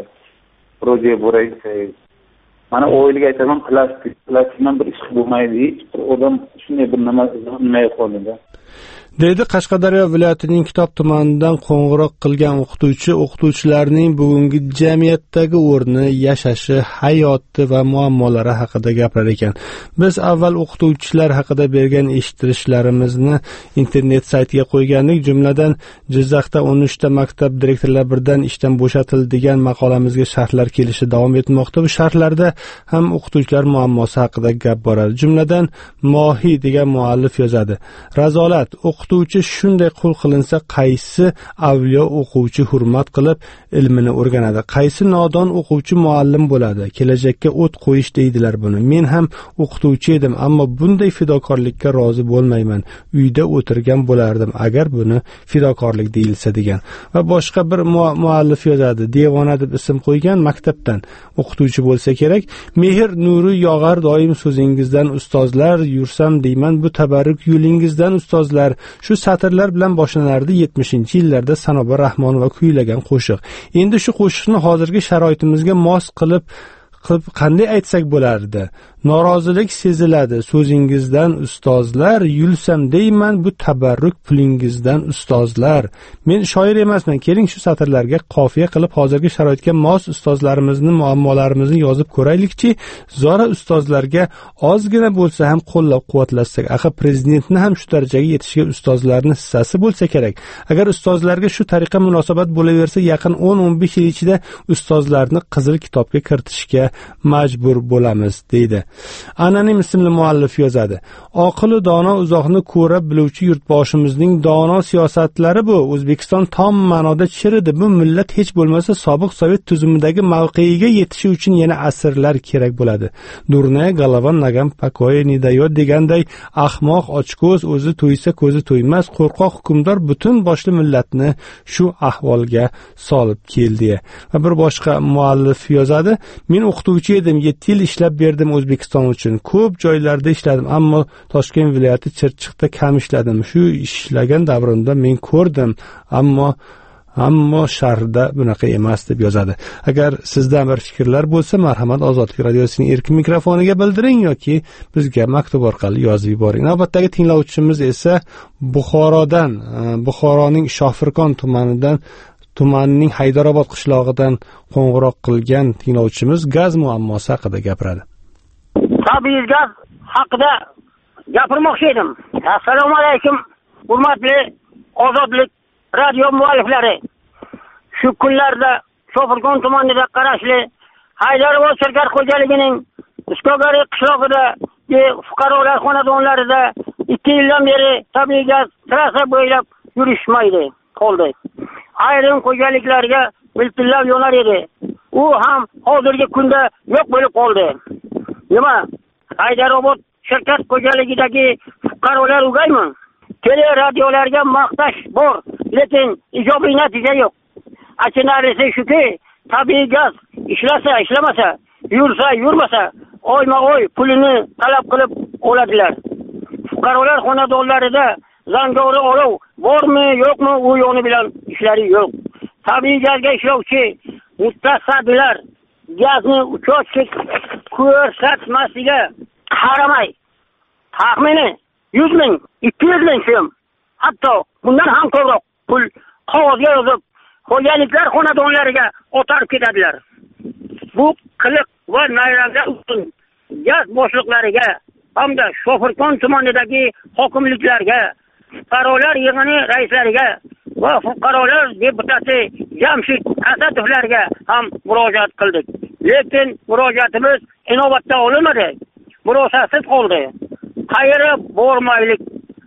Proje bo'raysa. Mana o'yliga aytaman, plastikdan bir ish bo'lmaydi. Hech bir odam shunday bir nima bilmay qoldi. Deydi Qashqadaryo viloyatining Kitob tumanidan qo'ng'iroq qilgan o'qituvchilarning bugungi jamiyatdagi o'rni, yashashi, hayoti va muammolari haqida gapirar ekan. Biz avval o'qituvchilar haqida bergan eshittirishlarimizni internet saytiga qo'ygandik. Jumladan Jizzaxda 13 ta maktab direktorlar birdan ishdan bo'shatildi degan maqolamizga sharhlar kelishi davom etmoqda. Bu sharhlarda ham o'qituvchilar muammosi haqida gap boradi. Jumladan Mohi degan muallif yozadi: Razolat, o'qituvchi shunday qul qilinsa, qaysi avliyo o'quvchi hurmat qilib ilmini o'rganadi, qaysi nodon o'quvchi muallim bo'ladi. Kelajakka o't qo'yish deydilar buni. Men ham o'qituvchi edim, ammo bunday fidokorlikka rozi bo'lmayman. Uyda o'tirgan bo'lardim agar buni fidokorlik deyilsa degan. Va boshqa bir muallif yozadi: Devona deb ism qo'ygan, maktabdan o'qituvchi bo'lsa kerak. Mehr nuri yog'ar doim so'zingizdan ustozlar, yursam deyman bu tabarruk yo'lingizdan ustozlar. Shu satrlar bilan boshlanardi 70-yillarda Sanobar Rahmonova kuylagan qo'shiq. Endi shu qo'shiqni hozirgi sharoitimizga mos qilib qanday aytsak bo'lardi? Norozilik seziladi so'zingizdan ustozlar, yulsam deyman bu tabarruk pulingizdan ustozlar. Men shoir emasman, keling shu satrlarga qofiya qilib hozirgi sharoitga mos ustozlarimizni muammolarimizni yozib ko'raylikchi. Zora ustozlarga ozgina bo'lsa ham qo'llab-quvvatlasak, axir prezidentni ham shu darajaga yetishiga ustozlarning hissasi bo'lsa kerak. Agar ustozlarga shu tariqa munosabat bo'laversa, yaqin 10-15 yil ichida ustozlarni qizil kitobga kiritishga majbur bo'lamiz, deydi. Anonim ismli muallif yozadi: Oqil dono uzoqni ko'rib biluvchi yurtboshimizning dono siyosatlari bu. O'zbekiston tom ma'noda chiridi. Bu millat hech bo'lmasa sobiq sovet tuzumidagi mavqeiga yetishi uchun yana asrlar kerak bo'ladi. Durne Galavan Nagam Pakoye Nidayo deganday ahmoq ochko'z o'zi to'ysa ko'zi to'ymas qo'rqoq hukmdor butun boshli millatni shu ahvolga solib keldi. Va bir boshqa muallif yozadi: Men o'qituvchi edim, 7 yil ishlab berdim O'zbekiston uchun. Ko'p joylarda ishladim, ammo Toshkent viloyati Chirchiqda kam ishladim. Shu ishlagan davrimda men ko'rdim, ammo shahrda bunaqa emas deb yozadi. Agar sizda bir fikrlar bo'lsa, marhamat Ozodlik radiosining erkin mikrofoniga bildiring yoki bizga maktub orqali yozib yuboring. Navbatdagi tinglovchimiz esa Buxoroning Shofirkon tumanidan tumanining Haydarobod qishlog'idan qo'ng'iroq qilgan tinglovchimiz gaz muammosi haqida gapiradi. Tabiiy gaz haqida gapirmoqchi edim. Assalomu alaykum, hurmatli Ozodlik radio mualliflari. Shu kunlarda Shofirkon tumanida qarashli Haydarobod shirkat xo'jaligining Uskogari qishlog'ida fuqarolar xonadonlarida 2 yildan beri tabiiy gaz trassa bo'ylab yurishmaydi qoldi. Ayrim xo'jaliklarga miltillab yonar edi. U ham hozirgi kunda yo'q bo'lib qoldi. Nima? Haydarobod shirkat xo'jaligidagi fuqarolar ugaymi? Tele radiolarga maqtash bor, lekin ijobiy natija yo'q. Achinarlisi shuki, tabiiy gaz ishlasa, ishlamasa, yursa, yurmasa, oyma-oy pulini talab qilib oladilar. Fuqarolar xonadonlarida zangori olov bormi, yo'qmi, u yoni bilan ishlari yo'q. Tabiiy gazga ishlovchi mutasaddilar gazni uchochlik ko'rsatmasiga qaramay, taxmini 100 ming, 200 ming so'm, hatto bundan ham ko'proq pul qog'ozga yozib, xo'jaliklar xonadonlariga o'tarib ketadilar. Bu qiliq va nayranga uchun gaz boshliqlariga hamda Shofirkon tumanidagi hokimliklarga, fuqarolar yig'ini raislariga va fuqarolar deputati Jamshid Asadovlarga ham murojaat qildik. Lekin murojaatimiz inobatga olinmadi. Murosasiz qoldi. Qayerga bormaylik.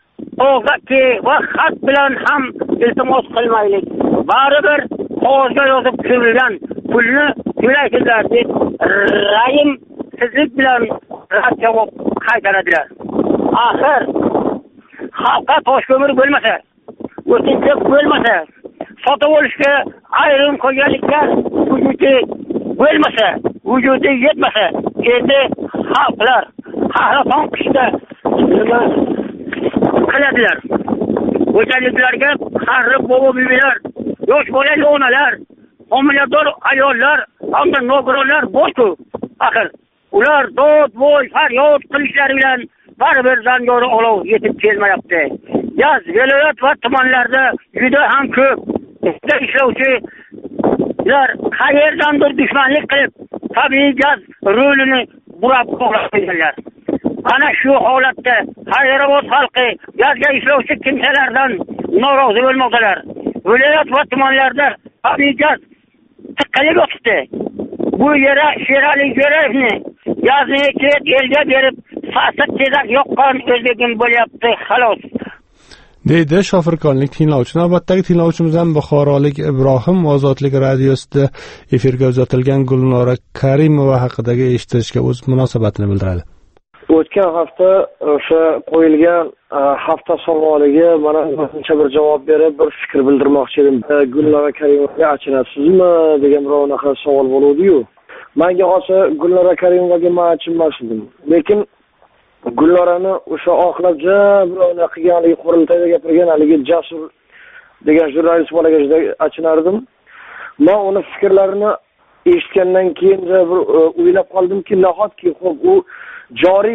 O'zaki va xat bilan ham iltimos qilmaylik. Baribir qog'ozga yozib tushirilgan pulni to'laysizlar deb rayim sizlik bilan rad javob qaytaradilar. Axir xalqqa tosh ko'mir bo'lmasa, o'tinchi bo'lmasa, sotib olishga ayrim xo'jaliklar vujudi bo'lmasa, vujudi yetmasa, endi xalqlar qahrafon qishda nima qiladilar? Xo'jaliklarga qarib bobo-bibilar, yosh bolali onalar, homilador ayollar, hamda nogironlar bor-ku. Axir ular dod, voy, faryod qilishlari bilan baribir zangori olov yetib kelmayapti. Gaz viloyat va tumanlarda juda ham ko'p ishlovchilar qayerdandir dushmanlik qilib tabiiy gaz rolini burab qo'yganlar. Ana shu holatda Haydarobod xalqi gazga ishlovchi kimsalardan norozi bo'lmoqdalar. Viloyat va tumanlarda tabiiy gaz tiqilib yotibdi. Bu yere Sherali Jo'rayevni gazni elga berib, fasiq tezak yoqqan o'zbegim bo'lyapti, xolos. deydi Shofirkonlik tinglovchi. Navbatdagi tinglovchimiz ham Buxorolik Ibrohim Ozodlik radiosida efirga uzatilgan Gulnora Karimova haqidagi eshitishga o'z munosabatini bildiradi. O'tgan hafta o'sha qo'yilgan hafta savoliga mana qo'shimcha bir javob berib, bir fikr bildirmoqchi edim. Gulnora Karimovga achinasizmi degan bir onaqa savol bo'ldi-yu. Menga qolsa Gulnora Karimovaga men achinmas edim. Lekin Gulnorani o'sha oxlabja birovni qilganligi qurultayda gapirgan haligi Jasur degan jurnalist bolaga juda achinardim. Men uni fikrlarini eshitgandan keyin bir o'ylab qoldimki, nahotki xo'p u joriy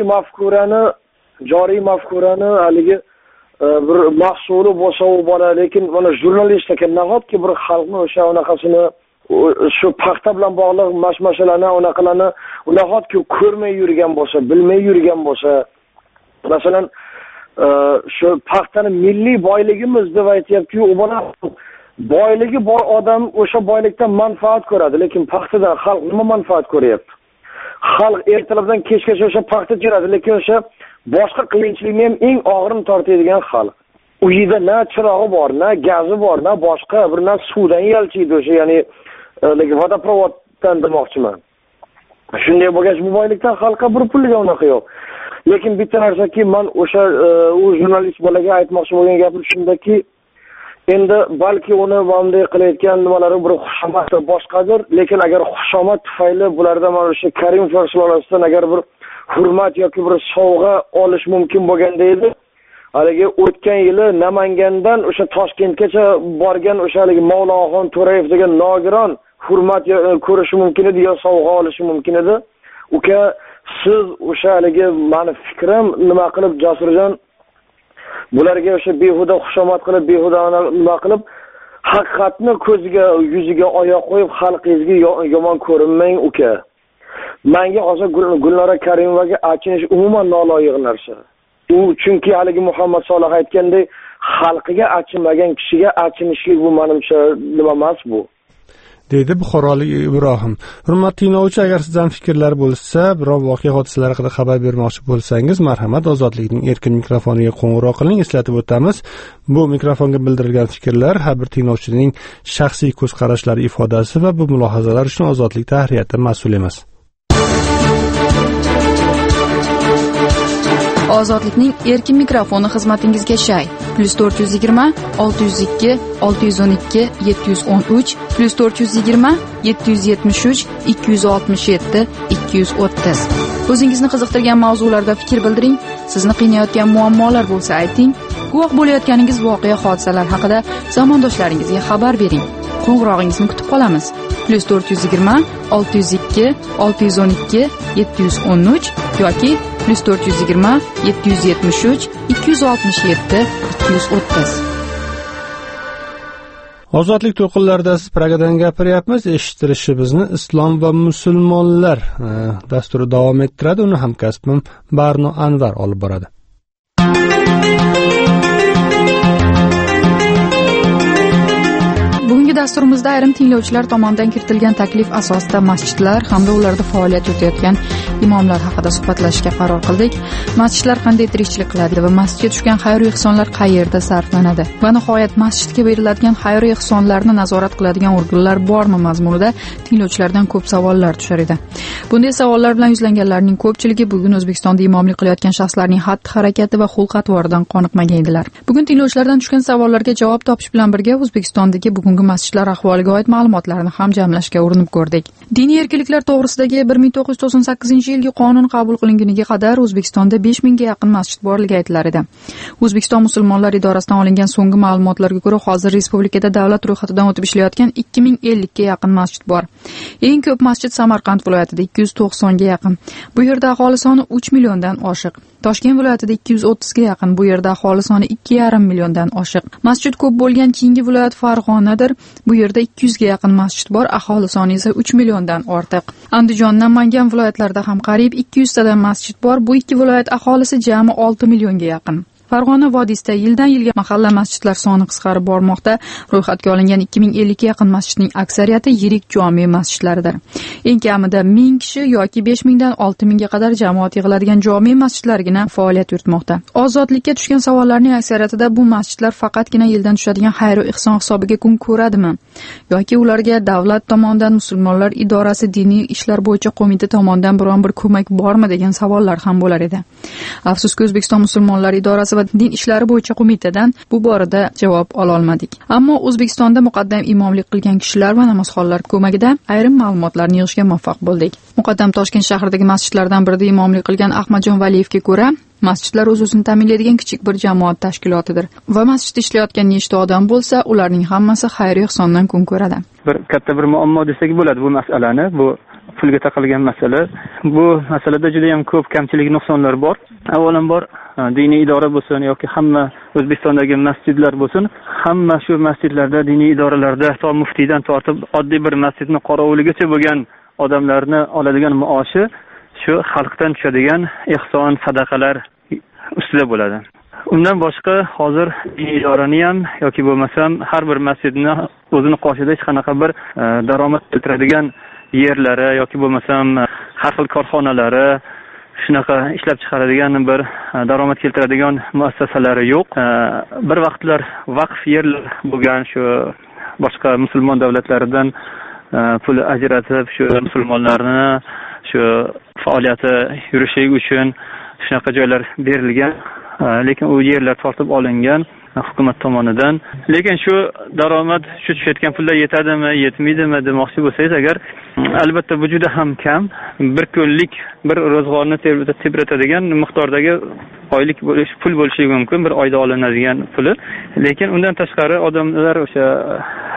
mafkurani haligi bir mahsuli bo'lsa u bola, lekin mana jurnalist ekan, nahotki bir xalqni o'sha unaqasini shu paxta bilan bog'liq mashmashalarni unaqalarni nahotki ko'rmay yurgan bo'lsa, bilmay yurgan bo'lsa, masalan shu paxtani milliy boyligimiz deb aytyapti-yu, u bola boyligi bor odam o'sha boylikdan manfaat ko'radi, lekin paxtadan xalq nima manfaat ko'ryapti? Xalq ertalabdan kechgacha o'sha paxta teradi, lekin o'sha boshqa qiyinchilikni ham eng og'irini tortadigan xalq. U yerda na chirog'i bor, na gazi bor, na boshqa bir na suvdan yalchiydi o'sha, ya'ni vodoprovoddan demoqchiman. Shunday bo'lgach, bu boylikdan xalqqa bir pulga unaqa yo'q. Lekin bitta narsaki, men o'sha u jurnalist bolaga aytmoqchi bo'lgan gapim shundaki, endi balki uni bunday qilayotgan nimalari bir xushomad boshqadir, lekin agar xushomad tufayli bularda mana o'sha Karimov sulolasidan agar bir hurmat yoki bir sovg'a olish mumkin bo'lganda edi, haligi o'tgan yili Namangandan o'sha Toshkentgacha borgan o'sha haligi Mavloxon To'rayev degan nogiron hurmat ko'rishi mumkin edi, yo sovg'a olishi mumkin edi. Uka, siz o'sha haligi meni fikrim nima qilib Jasurjon bularga o'sha behuda xushomad qilib, behuda nima qilib, haqiqatni ko'ziga yuziga oyoq qo'yib xalqingizga yomon ko'rinmang uka. Menga hozir Gulnora Karimovaga achinish umuman noloyiq narsa. U chunki haligi Muhammad Solih aytgandek, xalqiga achinmagan kishiga achinishlik bu menimcha nima emas bu. Deydi buxorolik Ibrohim. Hurmatli tinglovchi, agar sizdan fikrlar bo'lsa, biror voqea hodisalar haqida xabar bermoqchi bo'lsangiz, marhamat Ozodlikning erkin mikrofoniga qo'ng'iroq qiling. Eslatib o'tamiz, bu mikrofonga bildirilgan fikrlar har bir tinglovchining shaxsiy ko'z qarashlari ifodasi va bu mulohazalar uchun Ozodlik tahriyati mas'ul emas. Ozodlikning erkin mikrofoni xizmatingizga shay. +420 602 612 713 +420 773 267 230. O'zingizni qiziqtirgan mavzularda fikr bildiring. Sizni qiynayotgan muammolar bo'lsa ayting. Guvoh bo'layotganingiz voqea hodisalar haqida zamondoshlaringizga xabar bering. Qo'ng'irog'ingizni kutib qolamiz. +420 602 612 713 yoki +420 773 267 230. Ozodlik to'lqinlarida siz Pragadan gapiryapmiz. Eshittirishimizni Islom va musulmonlar dasturi davom ettiradi. Uni hamkasbim Barno Anvar olib boradi. Bugungi dasturimizda ayrim tinglovchilar tomonidan kiritilgan taklif asosida masjidlar hamda ularda faoliyat yuritayotgan imomlar haqida suhbatlashishga qaror qildik. Masjidlar qanday tirikchilik qiladi va masjidga tushgan xayr va ihsonlar qayerda sarflanadi? Va nihoyat masjidga beriladigan xayr va ihsonlarni nazorat qiladigan organlar bormi mazmunida tinglovchilardan ko'p savollar tushar edi. Bunday savollar bilan yuzlanganlarning ko'pchiligi bugun O'zbekistonda imomlik qilayotgan shaxslarning xatti-harakati va xulq-atvoridan qoniqmagan edilar. Bugun tinglovchilardan tushgan savollarga javob topish bilan birga O'zbekistondagi bugungi masjidlar ahvoliga oid ma'lumotlarni ham jamlashga urinib ko'rdik. Diniy erkinliklar to'g'risidagi 1998-yilgi qonun qabul qilinganiga qadar O'zbekistonda 5000 ga yaqin masjid borligi aytilar edi. O'zbekiston musulmonlar idorasidan olingan so'nggi ma'lumotlarga ko'ra, hozir respublikada davlat ro'yxatidan o'tib ishlayotgan 2050 ga yaqin masjid bor. Eng ko'p masjid Samarqand viloyatida 290 ga yaqin. Bu yerda aholi soni 3 milliondan oshiq. Toshkent viloyatida 230 ga yaqin. Bu yerda aholi soni 2,5 milliondan oshiq. Masjid ko'p bo'lgan keyingi viloyat Farg'onadir. Bu yerda 200 ga yaqin masjid bor, aholi soni esa 3 milliondan ortiq. Andijon, Namangan viloyatlarida ham qariyb 200 tadan masjid bor. Bu ikki viloyat aholisi jami 6 millionga yaqin. Farg'ona vodiysida yildan yilga mahalla masjidlar soni qisqarib bormoqda. Ro'yxatga olingan 2050 ga yaqin masjidning aksariyati yirik jome masjidlaridir. Eng kamida 1000 kishi yoki 5000 dan 6000 ga qadar jamoat yig'iladigan jome masjidlargina faoliyat yuritmoqda. Ozodlikka tushgan savollarning aksariyatida bu masjidlar faqatgina yildan tushadigan xayr va ihson hisobiga kun ko'radimi? Yoki ularga davlat tomonidan musulmonlar idorasi diniy ishlar bo'yicha qo'mita tomonidan biron bir ko'mak bormi degan savollar ham bo'lar edi. Afsuski O'zbekiston musulmonlar idorasi va din ishlari bo'yicha qo'mitadan bu borada javob ola olmadik. Ammo O'zbekistonda muqaddam imomlik qilgan kishilar va namozxonlar ko'magida ayrim ma'lumotlarni yig'ishga muvaffaq bo'ldik. Muqaddam Toshkent shahridagi masjidlardan birida imomlik qilgan Ahmadjon Valiyevga ko'ra, masjidlar o'z-o'zini ta'minlaydigan kichik bir jamoat tashkilotidir va masjidda ishlayotgan nechta odam bo'lsa, ularning hammasi xayr va ihsondan kun ko'radi. Katta bir muammo desak bo'ladi bu masalani. Bu pulga taqalgan masala. Bu masalada juda ham ko'p kamchilik, nuqsonlar bor. Avvalambor diniy idora bo'lsin yoki hamma O'zbekistondagi masjidlar bo'lsin, hamma shu masjidlarda, diniy idoralarda to muftiydan tortib oddiy bir masjidni qorovuligacha bo'lgan odamlarni oladigan maoshi shu xalqdan tushadigan ihson, sadaqalar ustida bo'ladi. Undan boshqa hozir idorani ham yoki bo'lmasam har bir masjidni o'zini qoshida hech qanaqa bir daromad keltiradigan yerlari yoki bo'lmasam har xil korxonalari, shunaqa ishlab chiqaradigan bir daromad keltiradigan muassasalari yo'q. Bir vaqtlar vaqf yerlar bo'lgan, shu boshqa musulmon davlatlaridan pul ajratib shu musulmonlarni shu faoliyati yurishi uchun shunaqa joylar berilgan, lekin u yerlar tortib olingan hukumat tomonidan. Lekin shu daromad, shu tushayotgan pullar yetadimi, yetmaydimi demoqchi bo'lsangiz agar, albatta bu juda ham kam. Bir kunlik bir ro'zg'orni tebratadigan miqdordagi oylik pul bo'lishi mumkin, bir oyda olinadigan puli. Lekin undan tashqari odamlar o'sha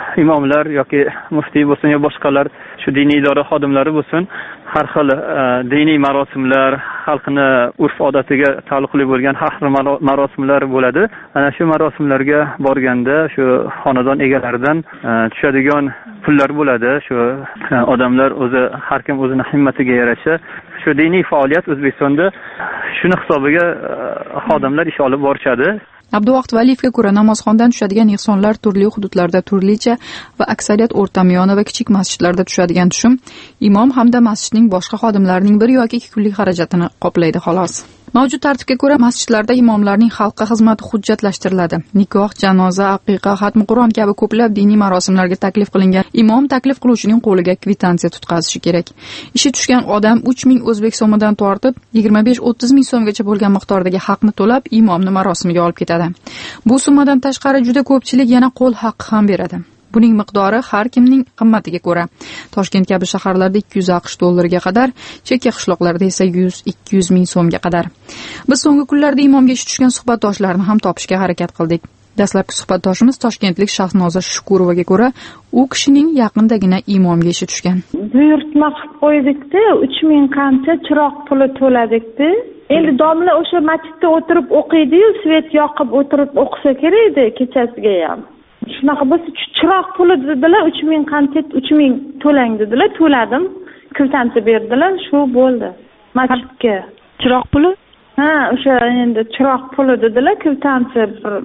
imomlar yoki muftiy bo'lsin yo boshqalar, shu diniy idora xodimlari bo'lsin, har xil diniy marosimlar, xalqni urf-odatiga taalluqli bo'lgan har xil marosimlar bo'ladi. Ana shu marosimlarga borganda shu xonadon egalaridan tushadigan pullar bo'ladi. Shu odamlar o'zi, har kim o'zini himmatiga yarasha shu diniy faoliyat O'zbekistonda shuni hisobiga xodimlar ish olib borishadi. Abduvaqt Valiyevga ko'ra, namozxondan tushadigan ehsonlar turli hududlarda turlicha va aksariyat o'rtamiyona va kichik masjidlarda tushadigan tushum imom hamda masjidning boshqa xodimlarining bir yoki 2 kunlik xarajatini qoplaydi xolos. Mavjud tartibga ko'ra masjidlarda imomlarning xalqqa xizmati hujjatlashtiriladi. Nikoh, janoza, aqiqa, xatmi Qur'on kabi ko'plab diniy marosimlarga taklif qilingan imom taklif qiluvchining qo'liga kvitansiya tutqazishi kerak. Ishi tushgan odam 3000 o'zbek so'midan tortib 25-30 ming so'mgacha bo'lgan miqdordagi haqni to'lab imomni marosimiga olib ketadi. Bu summadan tashqari juda ko'pchilik yana qo'l haqqi ham beradi. Buning miqdori har kimning qimmatiga ko'ra. Toshkent kabi shaharlarda 200 AQSh dollariga qadar, chekka qishloqlarda esa 100-200 ming so'mga qadar. Biz so'nggi kunlarda imomga ishi tushgan suhbatdoshlarni ham topishga harakat qildik. Dastlabki suhbatdoshimiz toshkentlik Shahnoza Shukurovaga ko'ra, u kishining yaqindagina imomga ishi tushgan. Buyurtma qilib qo'ydik-da, 3000 qancha chiroq puli to'ladik-da. Endi domla o'sha masjidda o'tirib o'qiydi-yu, svet yoqib o'tirib o'qisa kerak edi kechasiga ham. Shunaqa bo'lsa, chiroq puli dedilar, 3000 qancha, 3000 to'lang dedilar, to'ladim. Kvitansiya berdilar, shu bo'ldi. Masjidga chiroq puli? Ha, o'sha endi chiroq puli dedilar, kvitansiya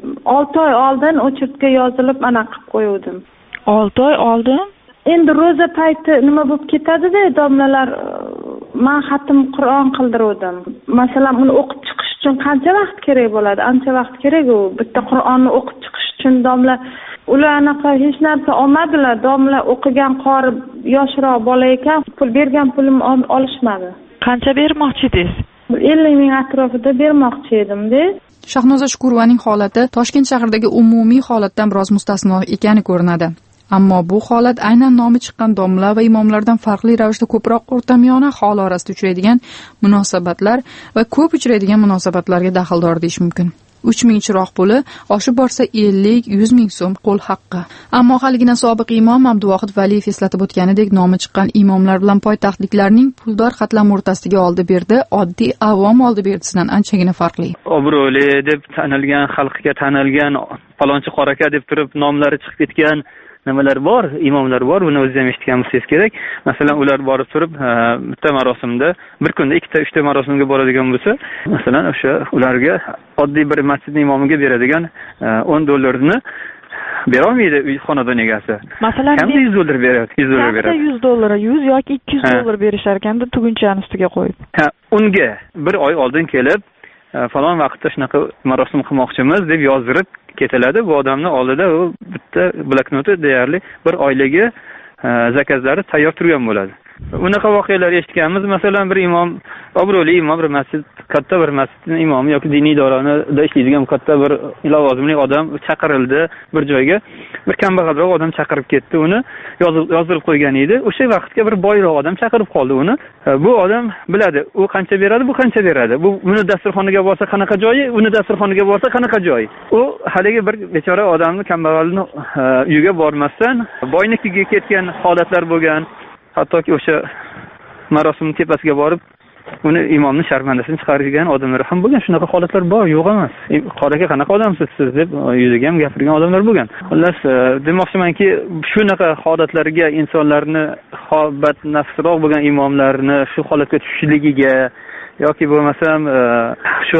6 oy oldin o'chirtga yozilib ana qilib qo'ydim. 6 oy oldin? Endi ro'za payti nima bo'lib ketadi-da, domlalar, men xatm Qur'on qildirdim. Masalan, uni o'qib chiqish uchun qancha vaqt kerak bo'ladi? Ancha vaqt kerak u. Bitta Qur'onni o'qib chiqish uchun domla ular anaqa hech narsa olmadilar. Domla o'qigan qori yoshroq bola ekan, pul bergan pulimni olishmadi. Qancha bermoqchi edingiz? 50 ming atrofida bermoqchi edim-da. Shahnoza Shukurovaning holati Toshkent shahridagi umumiy holatdan biroz mustasno ekani ko'rinadi. Ammo bu holat aynan nomi chiqqan domla va imomlardan farqli ravishda ko'proq o'rtamiyona aholi orasida uchraydigan munosabatlar va ko'p uchraydigan munosabatlarga daxldor deyish mumkin. 3000 chiroq puli oshib borsa 50-100 ming so'm qo'l haqqi. Ammo haligina sobiq imom Abduvaqt Valiyev eslatib o'tganidek, nomi chiqqan imomlar bilan poytaxtliklarning puldor qatlam o'rtasidagi oldi-berdi oddiy avom oldi-berdisidan anchagina farqli. Obro'li deb tanilgan, xalqqa tanilgan falonchi qoraka deb turib nomlari chiqib ketgan nimalar bor, imomlar bor. Buni o'zingiz ham eshitgan bo'lsangiz kerak. Masalan, ular borib turib, bitta marosimda bir kunda 2-3 marosimga boradigan bo'lsa, masalan, o'sha ularga oddiy bir masjidning imomiga beradigan 10 dollarni bera olmaydi uy xonadon egasi. Masalan, kamida 100 dollar beradi, 100 dollar beradi. 100 dollar, 100 yoki 200 dollar berishar ekanda tugunchani ustiga qo'yib. Unga bir oy oldin kelib, falon vaqtda shunaqa marosim qilmoqchimiz deb yozdirib ketiladi. Bu odamning oldida u bitta bloknoti deyarli bir oyligi zakazlari tayyor turgan bo'ladi. Unaqa voqealar eshitganmiz. Masalan, bir imom, obro'li imom, bir masjid, katta bir masjidning imomi yoki diniy idorada ishlaydigan katta bir lavozimli odam chaqirildi bir joyga. Bir kambag'alroq odam chaqirib ketdi, uni yozdirib qo'ygan edi. O'sha vaqtga bir boyroq odam chaqirib qoldi uni. Bu odam biladi, u qancha beradi, bu qancha beradi. Bu uni dasturxoniga borsa qanaqa joyi, uni dasturxoniga borsa qanaqa joyi. U haligi bir bechora odamni, kambag'alni uyiga bormasdan boynikiga ketgan holatlar bo'lgan. Hattoki o'sha marosim tepasiga borib, uni imomning sharmandasini chiqargan odamlar ham bo'lgan. Shunaqa holatlar bor, yo'q emas. Qoraka qanaqa odamsiz siz deb yuziga ham gapirgan odamlar bo'lgan. Xullas, demoqchimanki, shunaqa holatlarga insonlarni hobat nafsroq bo'lgan imomlarni shu holatga tushishligiga yoki bo'lmasam shu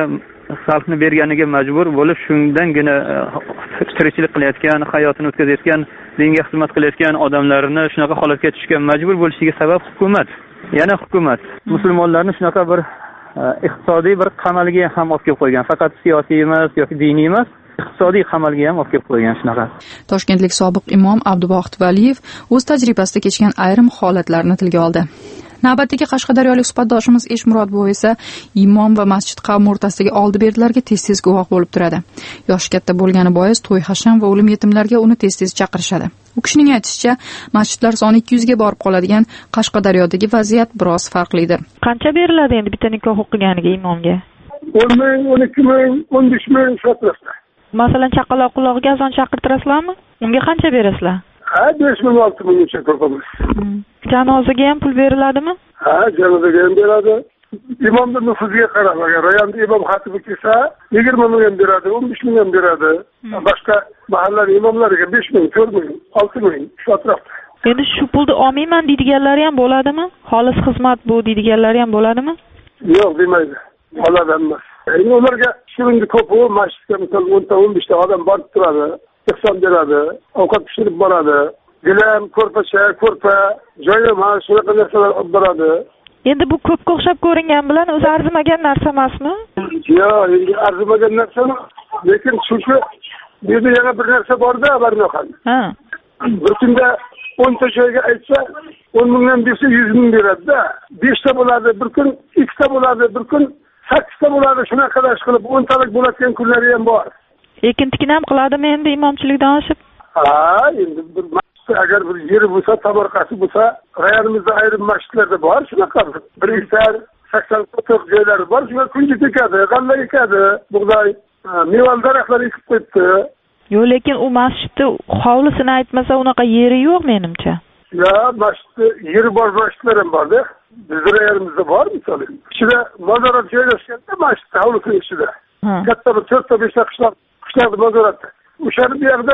xalqni berganiga majbur bo'lib, shundangina tirikchilik qilayotgan, hayotini o'tkazayotgan, dinga xizmat qilayotgan odamlarni shunaqa holatga tushgan majbur bo'lishiga sabab hukumat. Yana hukumat musulmonlarni shunaqa bir iqtisodiy bir qamalga ham olib kelib qo'ygan. Faqat siyosiy emas yoki diniy emas, iqtisodiy qamalga ham olib kelib qo'ygan shunaqa. Toshkentlik sobiq imom Abduvaqt Valiyev o'z tajribasida kechgan ayrim holatlarni tilga oldi. Navbatdagi qashqadaryolik suhbatdoshimiz Eshmurod bu esa imom va masjid qavmi o'rtasidagi oldi-berdilarga tez-tez guvoh bo'lib turadi. Yoshi katta bo'lgani bois to'y hasham va o'lim yetimlarga uni tez-tez chaqirishadi. U kishining aytishicha, masjidlar soni 200 ga borib qoladigan Qashqadaryodagi vaziyat biroz farqlidir. Qancha beriladi endi bitta nikoh o'qiganiga imomga? 10 ming, 12 ming, 15 ming so'rashdi. Masalan, chaqaloq qulog'iga azon chaqirtirasizlarmi? Unga qancha berasizlar? 5 ming 6 mingcha ko'pamiz. Janozaga ham pul beriladimi? Janozaga ham beradi. İmamda nüfuziga qarab, agar rayonda imom xatibi kelsa 20 ming ham beradi, 15 ming ham beradi. Boshqa mahalla imomlariga 5 ming, 4 ming, 6 ming shu atrofda. Endi shu pulni olmayman deydiganlari ham bo'ladimi? Xolis xizmat bu deydiganlari ham bo'ladimi? Yo'q, demaydi. Oladi emas. Endi ularga shuningdek ko'p masjidga misol 10-15 ta odam borib turadi, iqson beradi, ovqat pishirib boradi. Gilam, ko'rpa, joylama, shunaqa narsalar olib boradi. Endi bu ko'pga o'xshab ko'ringan bilan o'zi arzimagan narsa emasmi? Yo'q, endi arzimagan narsa, lekin chunki bu yerda yana bir narsa bor-da, barnoqan. Bir kunda 10 ta joyga aytsa 10 mingdan bersa 100 ming beradi-da. 5 ta bo'ladi, bir kun 2 ta bo'ladi, bir kun 8 ta bo'ladi, shunaqa qilib 10 talik bo'ladigan kunlari ham bor. Ekin-tikin ham qiladimi endi imomchilikdan oshib? Endi bir agar bir yeri bo'lsa, tabarqasi bo'lsa, rayonimizda ayrim masjidlarda bor, shunaqa 1 gektar 80 sotik joylari bor, shunga kunjut ekadi, g'alla ekadi, bug'doy, mevali daraxtlar ekib qo'yibdi. Yo'q, lekin u masjidni hovlisini aytmasa, unaqa yeri yo'q menimcha. Yo'q, masjidda yeri bor masjidlar ham bor-da. Bizning rayonimizda bor, misol. Ichida nazorat joylashganda masjid hovlisining ichida. Katta bir 4 ta 5 ta qishloq nazorat. O'shani bu yerda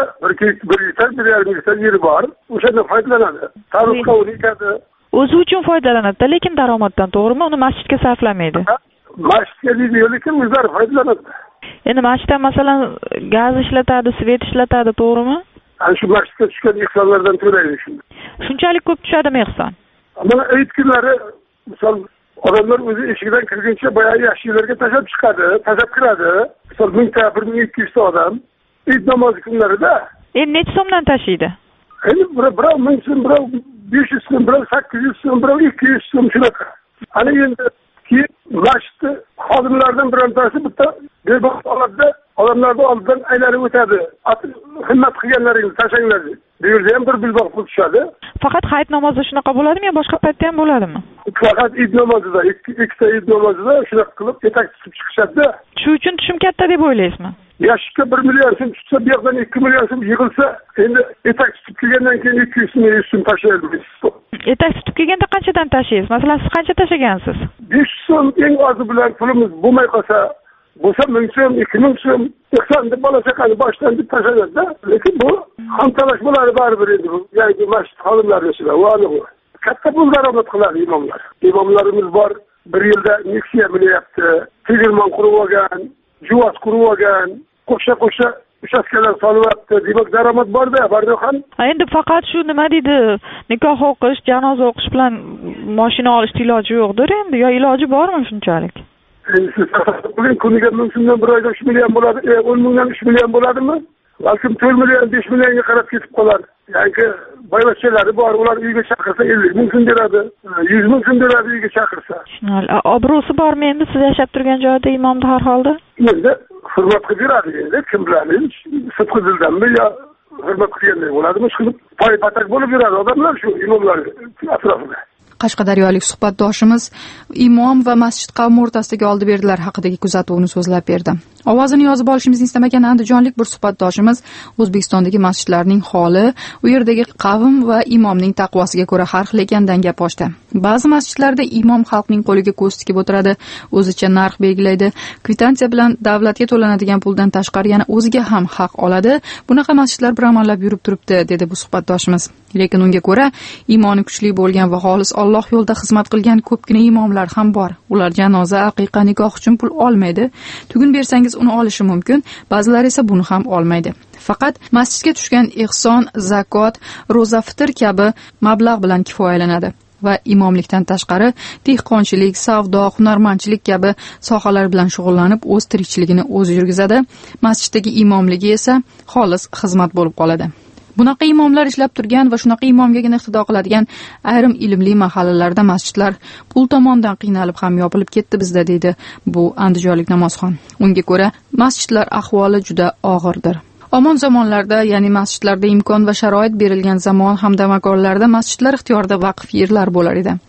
1 gektar, 1,5 gektar yeri bor. O'shandan foydalanadi. Tarixga o'rikadi. O'zi uchun foydalanadi, lekin daromaddan, to'g'rimi? Uni masjidga sarflamaydi. Masjidga deydi, lekin o'zlari foydalanadi. Endi masjidda masalan gaz ishlatadi, svet ishlatadi, to'g'rimi? Ana shu masjidga tushgan ehsonlardan to'laydi shunda. Shunchalik ko'p tushadimi ehson? Mana ayt kunlari misol odamlar o'zi eshigidan kirguncha boya yaxshilarga tashlab chiqadi, tashlab kiradi. Misol 1000 ta, 1200 ta odam Eid namozi kunlarida. Endi necha so'mdan tashiydi? Endi birov 1000 so'm, birov 500 so'm, birov 800 so'm, birov 200 so'm shunaqa. Ana endi keyin masjidni xodimlardan birontasi bitta bebog' oladida odamlarni oldidan aylanib o'tadi. Xizmat qilganlaringizni tashanglar. Bu yerda ham bir bebog' pul tushadi. Faqat hayit namozida shunaqa bo'ladimi yo boshqa paytda ham bo'ladimi? Faqat Eid namozida, ikkita Eid namozida shunaqa qilib etak tutib chiqishadi. Shu uchun tushum katta deb o'ylaysizmi? Yashikka 1 million so'm tutsa, bu yoqdan 2 million so'm yig'ilsa, endi etak tutib kelgandan keyin 200 so'm, 100 so'm tashlaymiz. Etak tutib kelganda qanchadan tashlaysiz? Masalan, siz qancha tashlagansiz? 500 so'm eng ozi bilan pulimiz bo'lmay qolsa, bo'lsa 1000 so'm, 2000 so'm, iqson deb bola chaqani boshdan deb tashlaydi-da. Lekin bu hamtalash bo'ladi baribir endi bu. Yangi masjid xodimlari ishlar, u katta pul daromad qiladi imomlar. Imomlarimiz bor, bir yilda Nexia minyapti, tegirmon qurib olgan, Juvos qurib olgan, qo'sha uchastkalar solyapti. Demak, daromad bor-da, bardoqan. Endi faqat shu nima deydi, nikoh o'qish, janoza o'qish bilan mashina olishning iloji yo'qdir endi, yo iloji bormi shunchalik? Siz qiling, kuniga 1000 so'mdan bir oyda 3 million bo'ladi, 10 mingdan 3 million bo'ladimi? Balkim 4 million, 5 millionga qarab ketib qoladi. Ya'ni boyvachchalari bor, ular uyga chaqirsa 50 ming so'm beradi, 100 ming so'm beradi uyga chaqirsa. Obro'si bormi endi siz yashab turgan joyda imomda har holda? Endi hurmat qilib beradi endi, kim biladi, sidqi dildanmi yo hurmat qilganday bo'ladimi? Shu patak bo'lib beradi odamlar shu imomlar atrofida. Qashqadaryolik suhbatdoshimiz imom va masjid qavmi o'rtasidagi oldi berdilar haqidagi kuzatuvni so'zlab berdi. Ovozini yozib olishimizni istamagan andijonlik bir suhbatdoshimiz O'zbekistondagi masjidlarning holi, u yerdagi qavm va imomning taqvosiga ko'ra har xil ekanidan gap ochdi. Ba'zi masjidlarda imom xalqning qo'liga ko'z tikib o'tiradi, o'zicha narx belgilaydi, kvitansiya bilan davlatga to'lanadigan puldan tashqari yana o'ziga ham haq oladi. Bunaqa masjidlar bir amallab yurib turibdi, dedi bu suhbatdoshimiz. Lekin unga ko'ra iymoni kuchli bo'lgan va xolis Alloh yo'lida xizmat qilgan ko'pgina imomlar ham bor. Ular janoza, aqiqa, nikoh uchun pul olmaydi. Tugun bersangiz uni olishi mumkin, ba'zilar esa buni ham olmaydi. Faqat masjidga tushgan ehson, zakot, ro'za, fitr kabi mablag' bilan kifoyalanadi va imomlikdan tashqari dehqonchilik, savdo, hunarmandchilik kabi sohalar bilan shug'ullanib o'z tirikchiligini o'zi yurgizadi. Masjiddagi imomligi esa xolis xizmat bo'lib qoladi. Bunaqa imomlar ishlab turgan va shunaqa imomgagina iqtido qiladigan ayrim ilmli mahallalarda masjidlar pul tomondan qiynalib ham yopilib ketdi bizda, deydi bu andijonlik namozxon. Unga ko'ra masjidlar ahvoli juda og'irdir. Omon zamonlarda, ya'ni masjidlarda imkon va sharoit berilgan zamon hamda makonlarda masjidlar ixtiyorida vaqf yerlar bo'lar edi.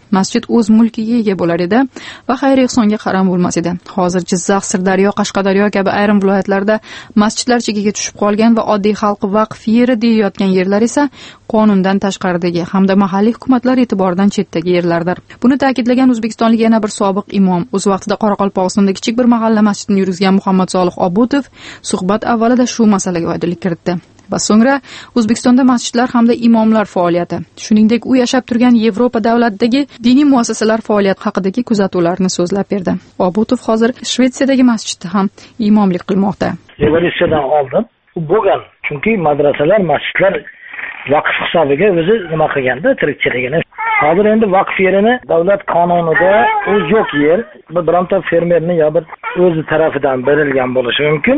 masjid o'z mulkiga ega bo'lar edi va xayr ehsonga qaram bo'lmas edi. Hozir Jizzax, Sirdaryo, Qashqadaryo kabi ayrim viloyatlarda masjidlar chekiga tushib qolgan va oddiy xalq vaqf yeri deyayotgan yerlar esa qonundan tashqaridagi hamda mahalliy hukumatlar e'tiboridan chetdagi yerlardir. Buni ta'kidlagan o'zbekistonlik yana bir sobiq imom, o'z vaqtida Qoraqalpog'istonda kichik bir mahalla masjidini yurgizgan Muhammad Solih Obutov suhbat avvalida shu masalaga oydinlik kiritdi. Va so'ngra O'zbekistonda masjidlar hamda imomlar faoliyati, shuningdek u yashab turgan Yevropa davlatidagi diniy muassasalar faoliyati haqidagi kuzatuvlarni so'zlab berdi. Obutov hozir Shvetsiyadagi masjidda ham imomlik qilmoqda. Revolyutsiyadan oldin bo'lgan, chunki madrasalar, masjidlar vaqf hisobiga o'zi nima qilganda tirikchiligini. Hozir endi vaqf yerini davlat qonunida u yo'q yer, bironta fermerni yo bir o'zi tarafidan berilgan bo'lishi mumkin.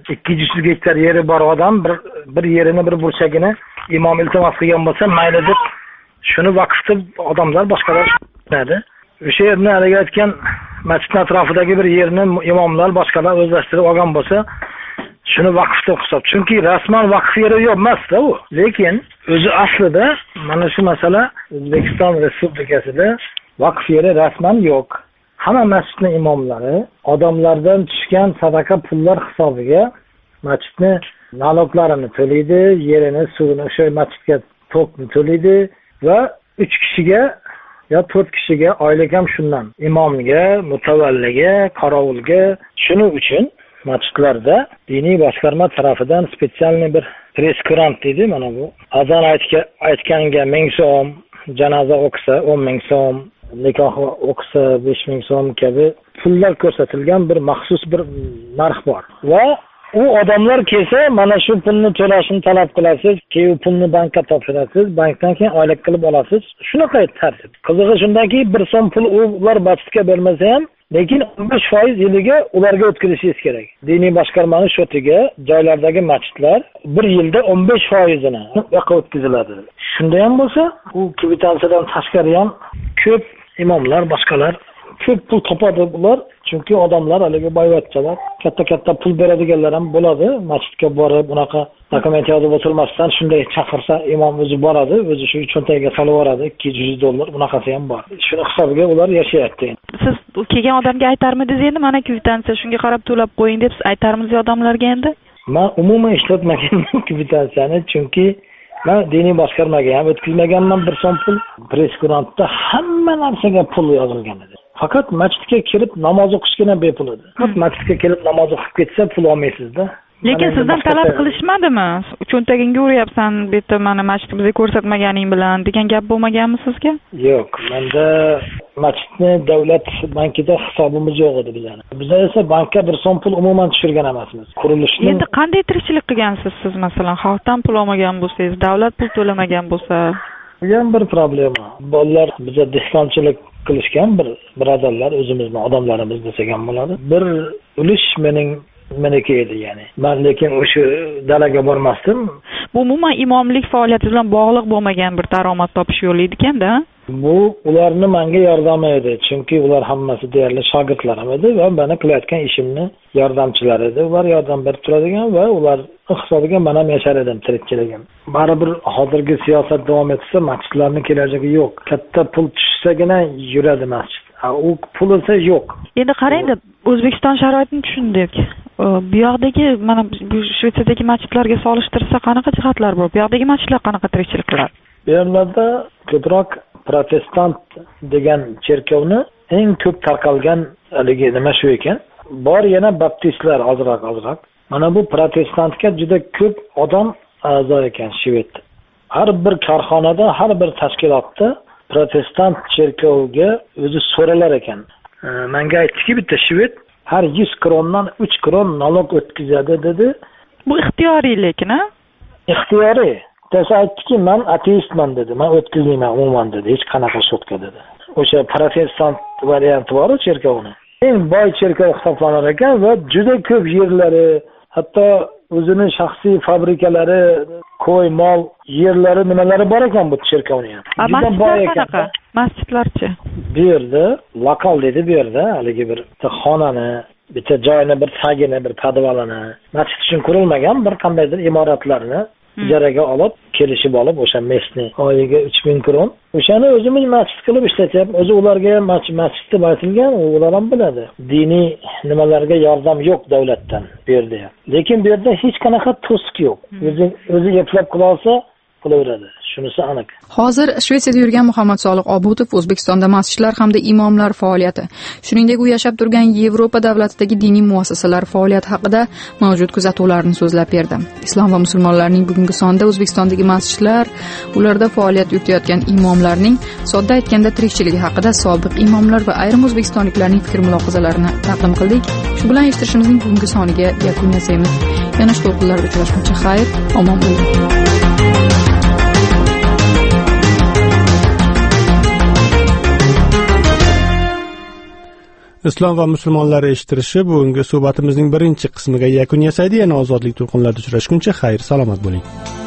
200 gektar yeri bor odam bir yerini bir burchagini imom iltimos qilgan bo'lsa, mayli deb shuni vaqf deb odamlar boshqalar tushunadi. O'sha yerni haliga aytgan masjid atrofidagi bir yerni imomlar boshqalar o'zlashtirib olgan bo'lsa, shuni vaqf deb hisob. Chunki rasman vaqf yeri yo'q emas-da u. Lekin o'zi aslida mana shu masala O'zbekiston Respublikasida vaqf yeri rasman yo'q. Hamma masjidning imomlari odamlardan tushgan sadaqa pullar hisobiga masjidni naloqlarini to'laydi, yerini, suvini o'sha masjidga to'kni to'laydi va 3 kishiga yo 4 kishiga oylik ham shundan imomga, mutavalliga, qorovulga. Shuning uchun masjidlarda diniy boshqarma tarafidan spetsialniy bir press-kurant deydi, mana bu. Azon aytganga 1000 so'm, janoza o'qisa 10,000 so'm, nikoh o'qisa 5,000 so'm kabi pullar ko'rsatilgan bir maxsus bir narx bor. Va u odamlar kelsa, mana shu pulni to'lashni talab qilasiz, keyin pulni bankka topshirasiz, bankdan keyin oylik qilib olasiz. Shunaqa tartib. Qizig'i shundaki, 1 so'm pul ular masjidga bermasa ham, lekin 15% yiliga ularga o'tkazilishingiz kerak. Diniy boshqarmaning shotiga joylardagi masjidlar 1 yilda 15%ni yoqqa o'tkaziladi. Shunda ham bo'lsa, u kvitansiyadan tashqari ham ko'p imomlar, boshqalar ko'p pul topadi bular. Chunki odamlar haliga boyvachchalar, katta pul beradiganlar ham bo'ladi. Masjidga borib, bunaqa dokument yozib o'tirmasdan shunday chaqirsa, imom o'zi boradi, o'zi shu cho'ntagiga solib yuboradi, $200, bunaqasi ham bor. Shuni hisobiga ular yashayapti. Siz kelgan odamga aytarmidingiz endi, mana kvitansiya, shunga qarab to'lab qo'ying deb siz aytarmisiz odamlarga endi? Men umuman ishlatmaganman kvitansiyani, chunki men diniy boshqarmaga ham o'tkazmaganman 1 so'm pul. Press-kurantda hamma narsaga pul yozilgan edi. Faqat masjidga kirib namoz o'qishgina bepul edi. Faqat masjidga kelib namoz o'qib ketsa pul olmaysizda. Lekin sizdan talab qilishmadimi? Cho'ntagingga uryapsan, bu yerda mana masjidni bizga ko'rsatmaganing bilan degan gap bo'lmaganmi sizga? Yo'q, menda masjidni davlat bankida hisobimiz yo'q edi bizning. Biz esa bankka 1 so'm pul umuman tushirgan emasmiz. Qurilishni endi qanday tirikchilik qilgansiz siz, masalan, xalqdan pul olmagan bo'lsangiz, davlat pul to'lamagan bo'lsa? Bu ham bir problema. Bolalar bizga dehqonchilik qilishgan bir birodarlar, o'zimizning odamlarimiz desak ham bo'ladi. Bir ulush meniki edi, ya'ni. Men lekin o'sha dalaga bormasdim. Bu umuman imomlik faoliyati bilan bog'liq bo'lmagan bir daromad topish yo'li ekan-da. Bu ularni menga yordami edi, chunki ular hammasi deyarli shogirdlarim edi va meni qilayotgan ishimni yordamchilari edi. Ular yordam berib turadigan va ular hisobiga men ham yashar edim tirikchiligim. Baribir hozirgi siyosat davom etsa, masjidlarning kelajagi yo'q. Katta pul tushsagina yuradi masjid. U pul esa yo'q. Endi qarang-da, O'zbekiston sharoitini tushundik. Bu yoqdagi mana bu Shvetsiyadagi masjidlarga solishtirsa qanaqa jihatlar bor? Bu yoqdagi masjidlar qanaqa tirikchilik qiladi? Bu yerlarda ko'proq protestant degan cherkovni eng ko'p tarqalgan haligi nima shu ekan. Bor yana baptistlar ozroq. Mana bu protestantga juda ko'p odam a'zo ekan Shvetsiyada. Har bir korxonada, har bir tashkilotda protestant cherkoviga o'zi so'ralar ekan. Menga aytdiki, bitta shved har 100 krondan 3 kron nalog o'tkazadi dedi. Bu ixtiyoriy lekin, ha? Ixtiyoriy. Tasa aytdiki, men ateistman dedi. Men o'tkazmayman umuman dedi. Hech qanaqa shotka dedi. O'sha protestant varianti bor cherkovning. Eng boy cherkov hisoblanar ekan va juda ko'p yerlari, hatto o'zining shaxsiy fabrikalari, qo'y, mol yerlari, nimalari bor ekan bu cherkovning ham. Juda boy ekan. Masjidlarchi? Bu yerda lokal dedi, bu yerda haligi bir xonani, bitta joyini, bir tagini, bir podvalini, masjid uchun qurilmagan bir qandaydir imoratlarni ijaraga olib, kelishib olib, o'sha mesni oyiga 3000 kron. O'shani o'zimiz masjid qilib ishlatyapmiz. O'zi ularga ham masjid deb aytilgan, ular ham biladi. Diniy nimalarga yordam yo'q davlatdan bu yerda. Lekin bu yerda hech qanaqa to'siq yo'q. O'zi eplab qila olsa, qilaveradi. Shunisi aniq. Hozir Shvetsiyada yurgan Muhammad Soliq Obudov O'zbekistonda masjidlar hamda imomlar faoliyati, shuningdek u yashab turgan Yevropa davlatidagi diniy muassasalar faoliyati haqida mavjud kuzatuvlarni so'zlab berdi. Islom va musulmonlarning bugungi sonda O'zbekistondagi masjidlar, ularda faoliyat yuritayotgan imomlarning sodda aytganda tirikchiligi haqida sobiq imomlar va ayrim o'zbekistonliklarning fikr-mulohazalarini taqdim qildik. Shu bilan eshittirishimizning bugungi soniga yakun yasaymiz. Yana shu to'lqinlarda uchrashguncha xayr, omon bo'ling. Islom va musulmonlar eshittirishi bugungi suhbatimizning birinchi qismiga yakun yasaydi. Yana ozodlik to'lqinlarida uchrashguncha xayr, salomat bo'ling.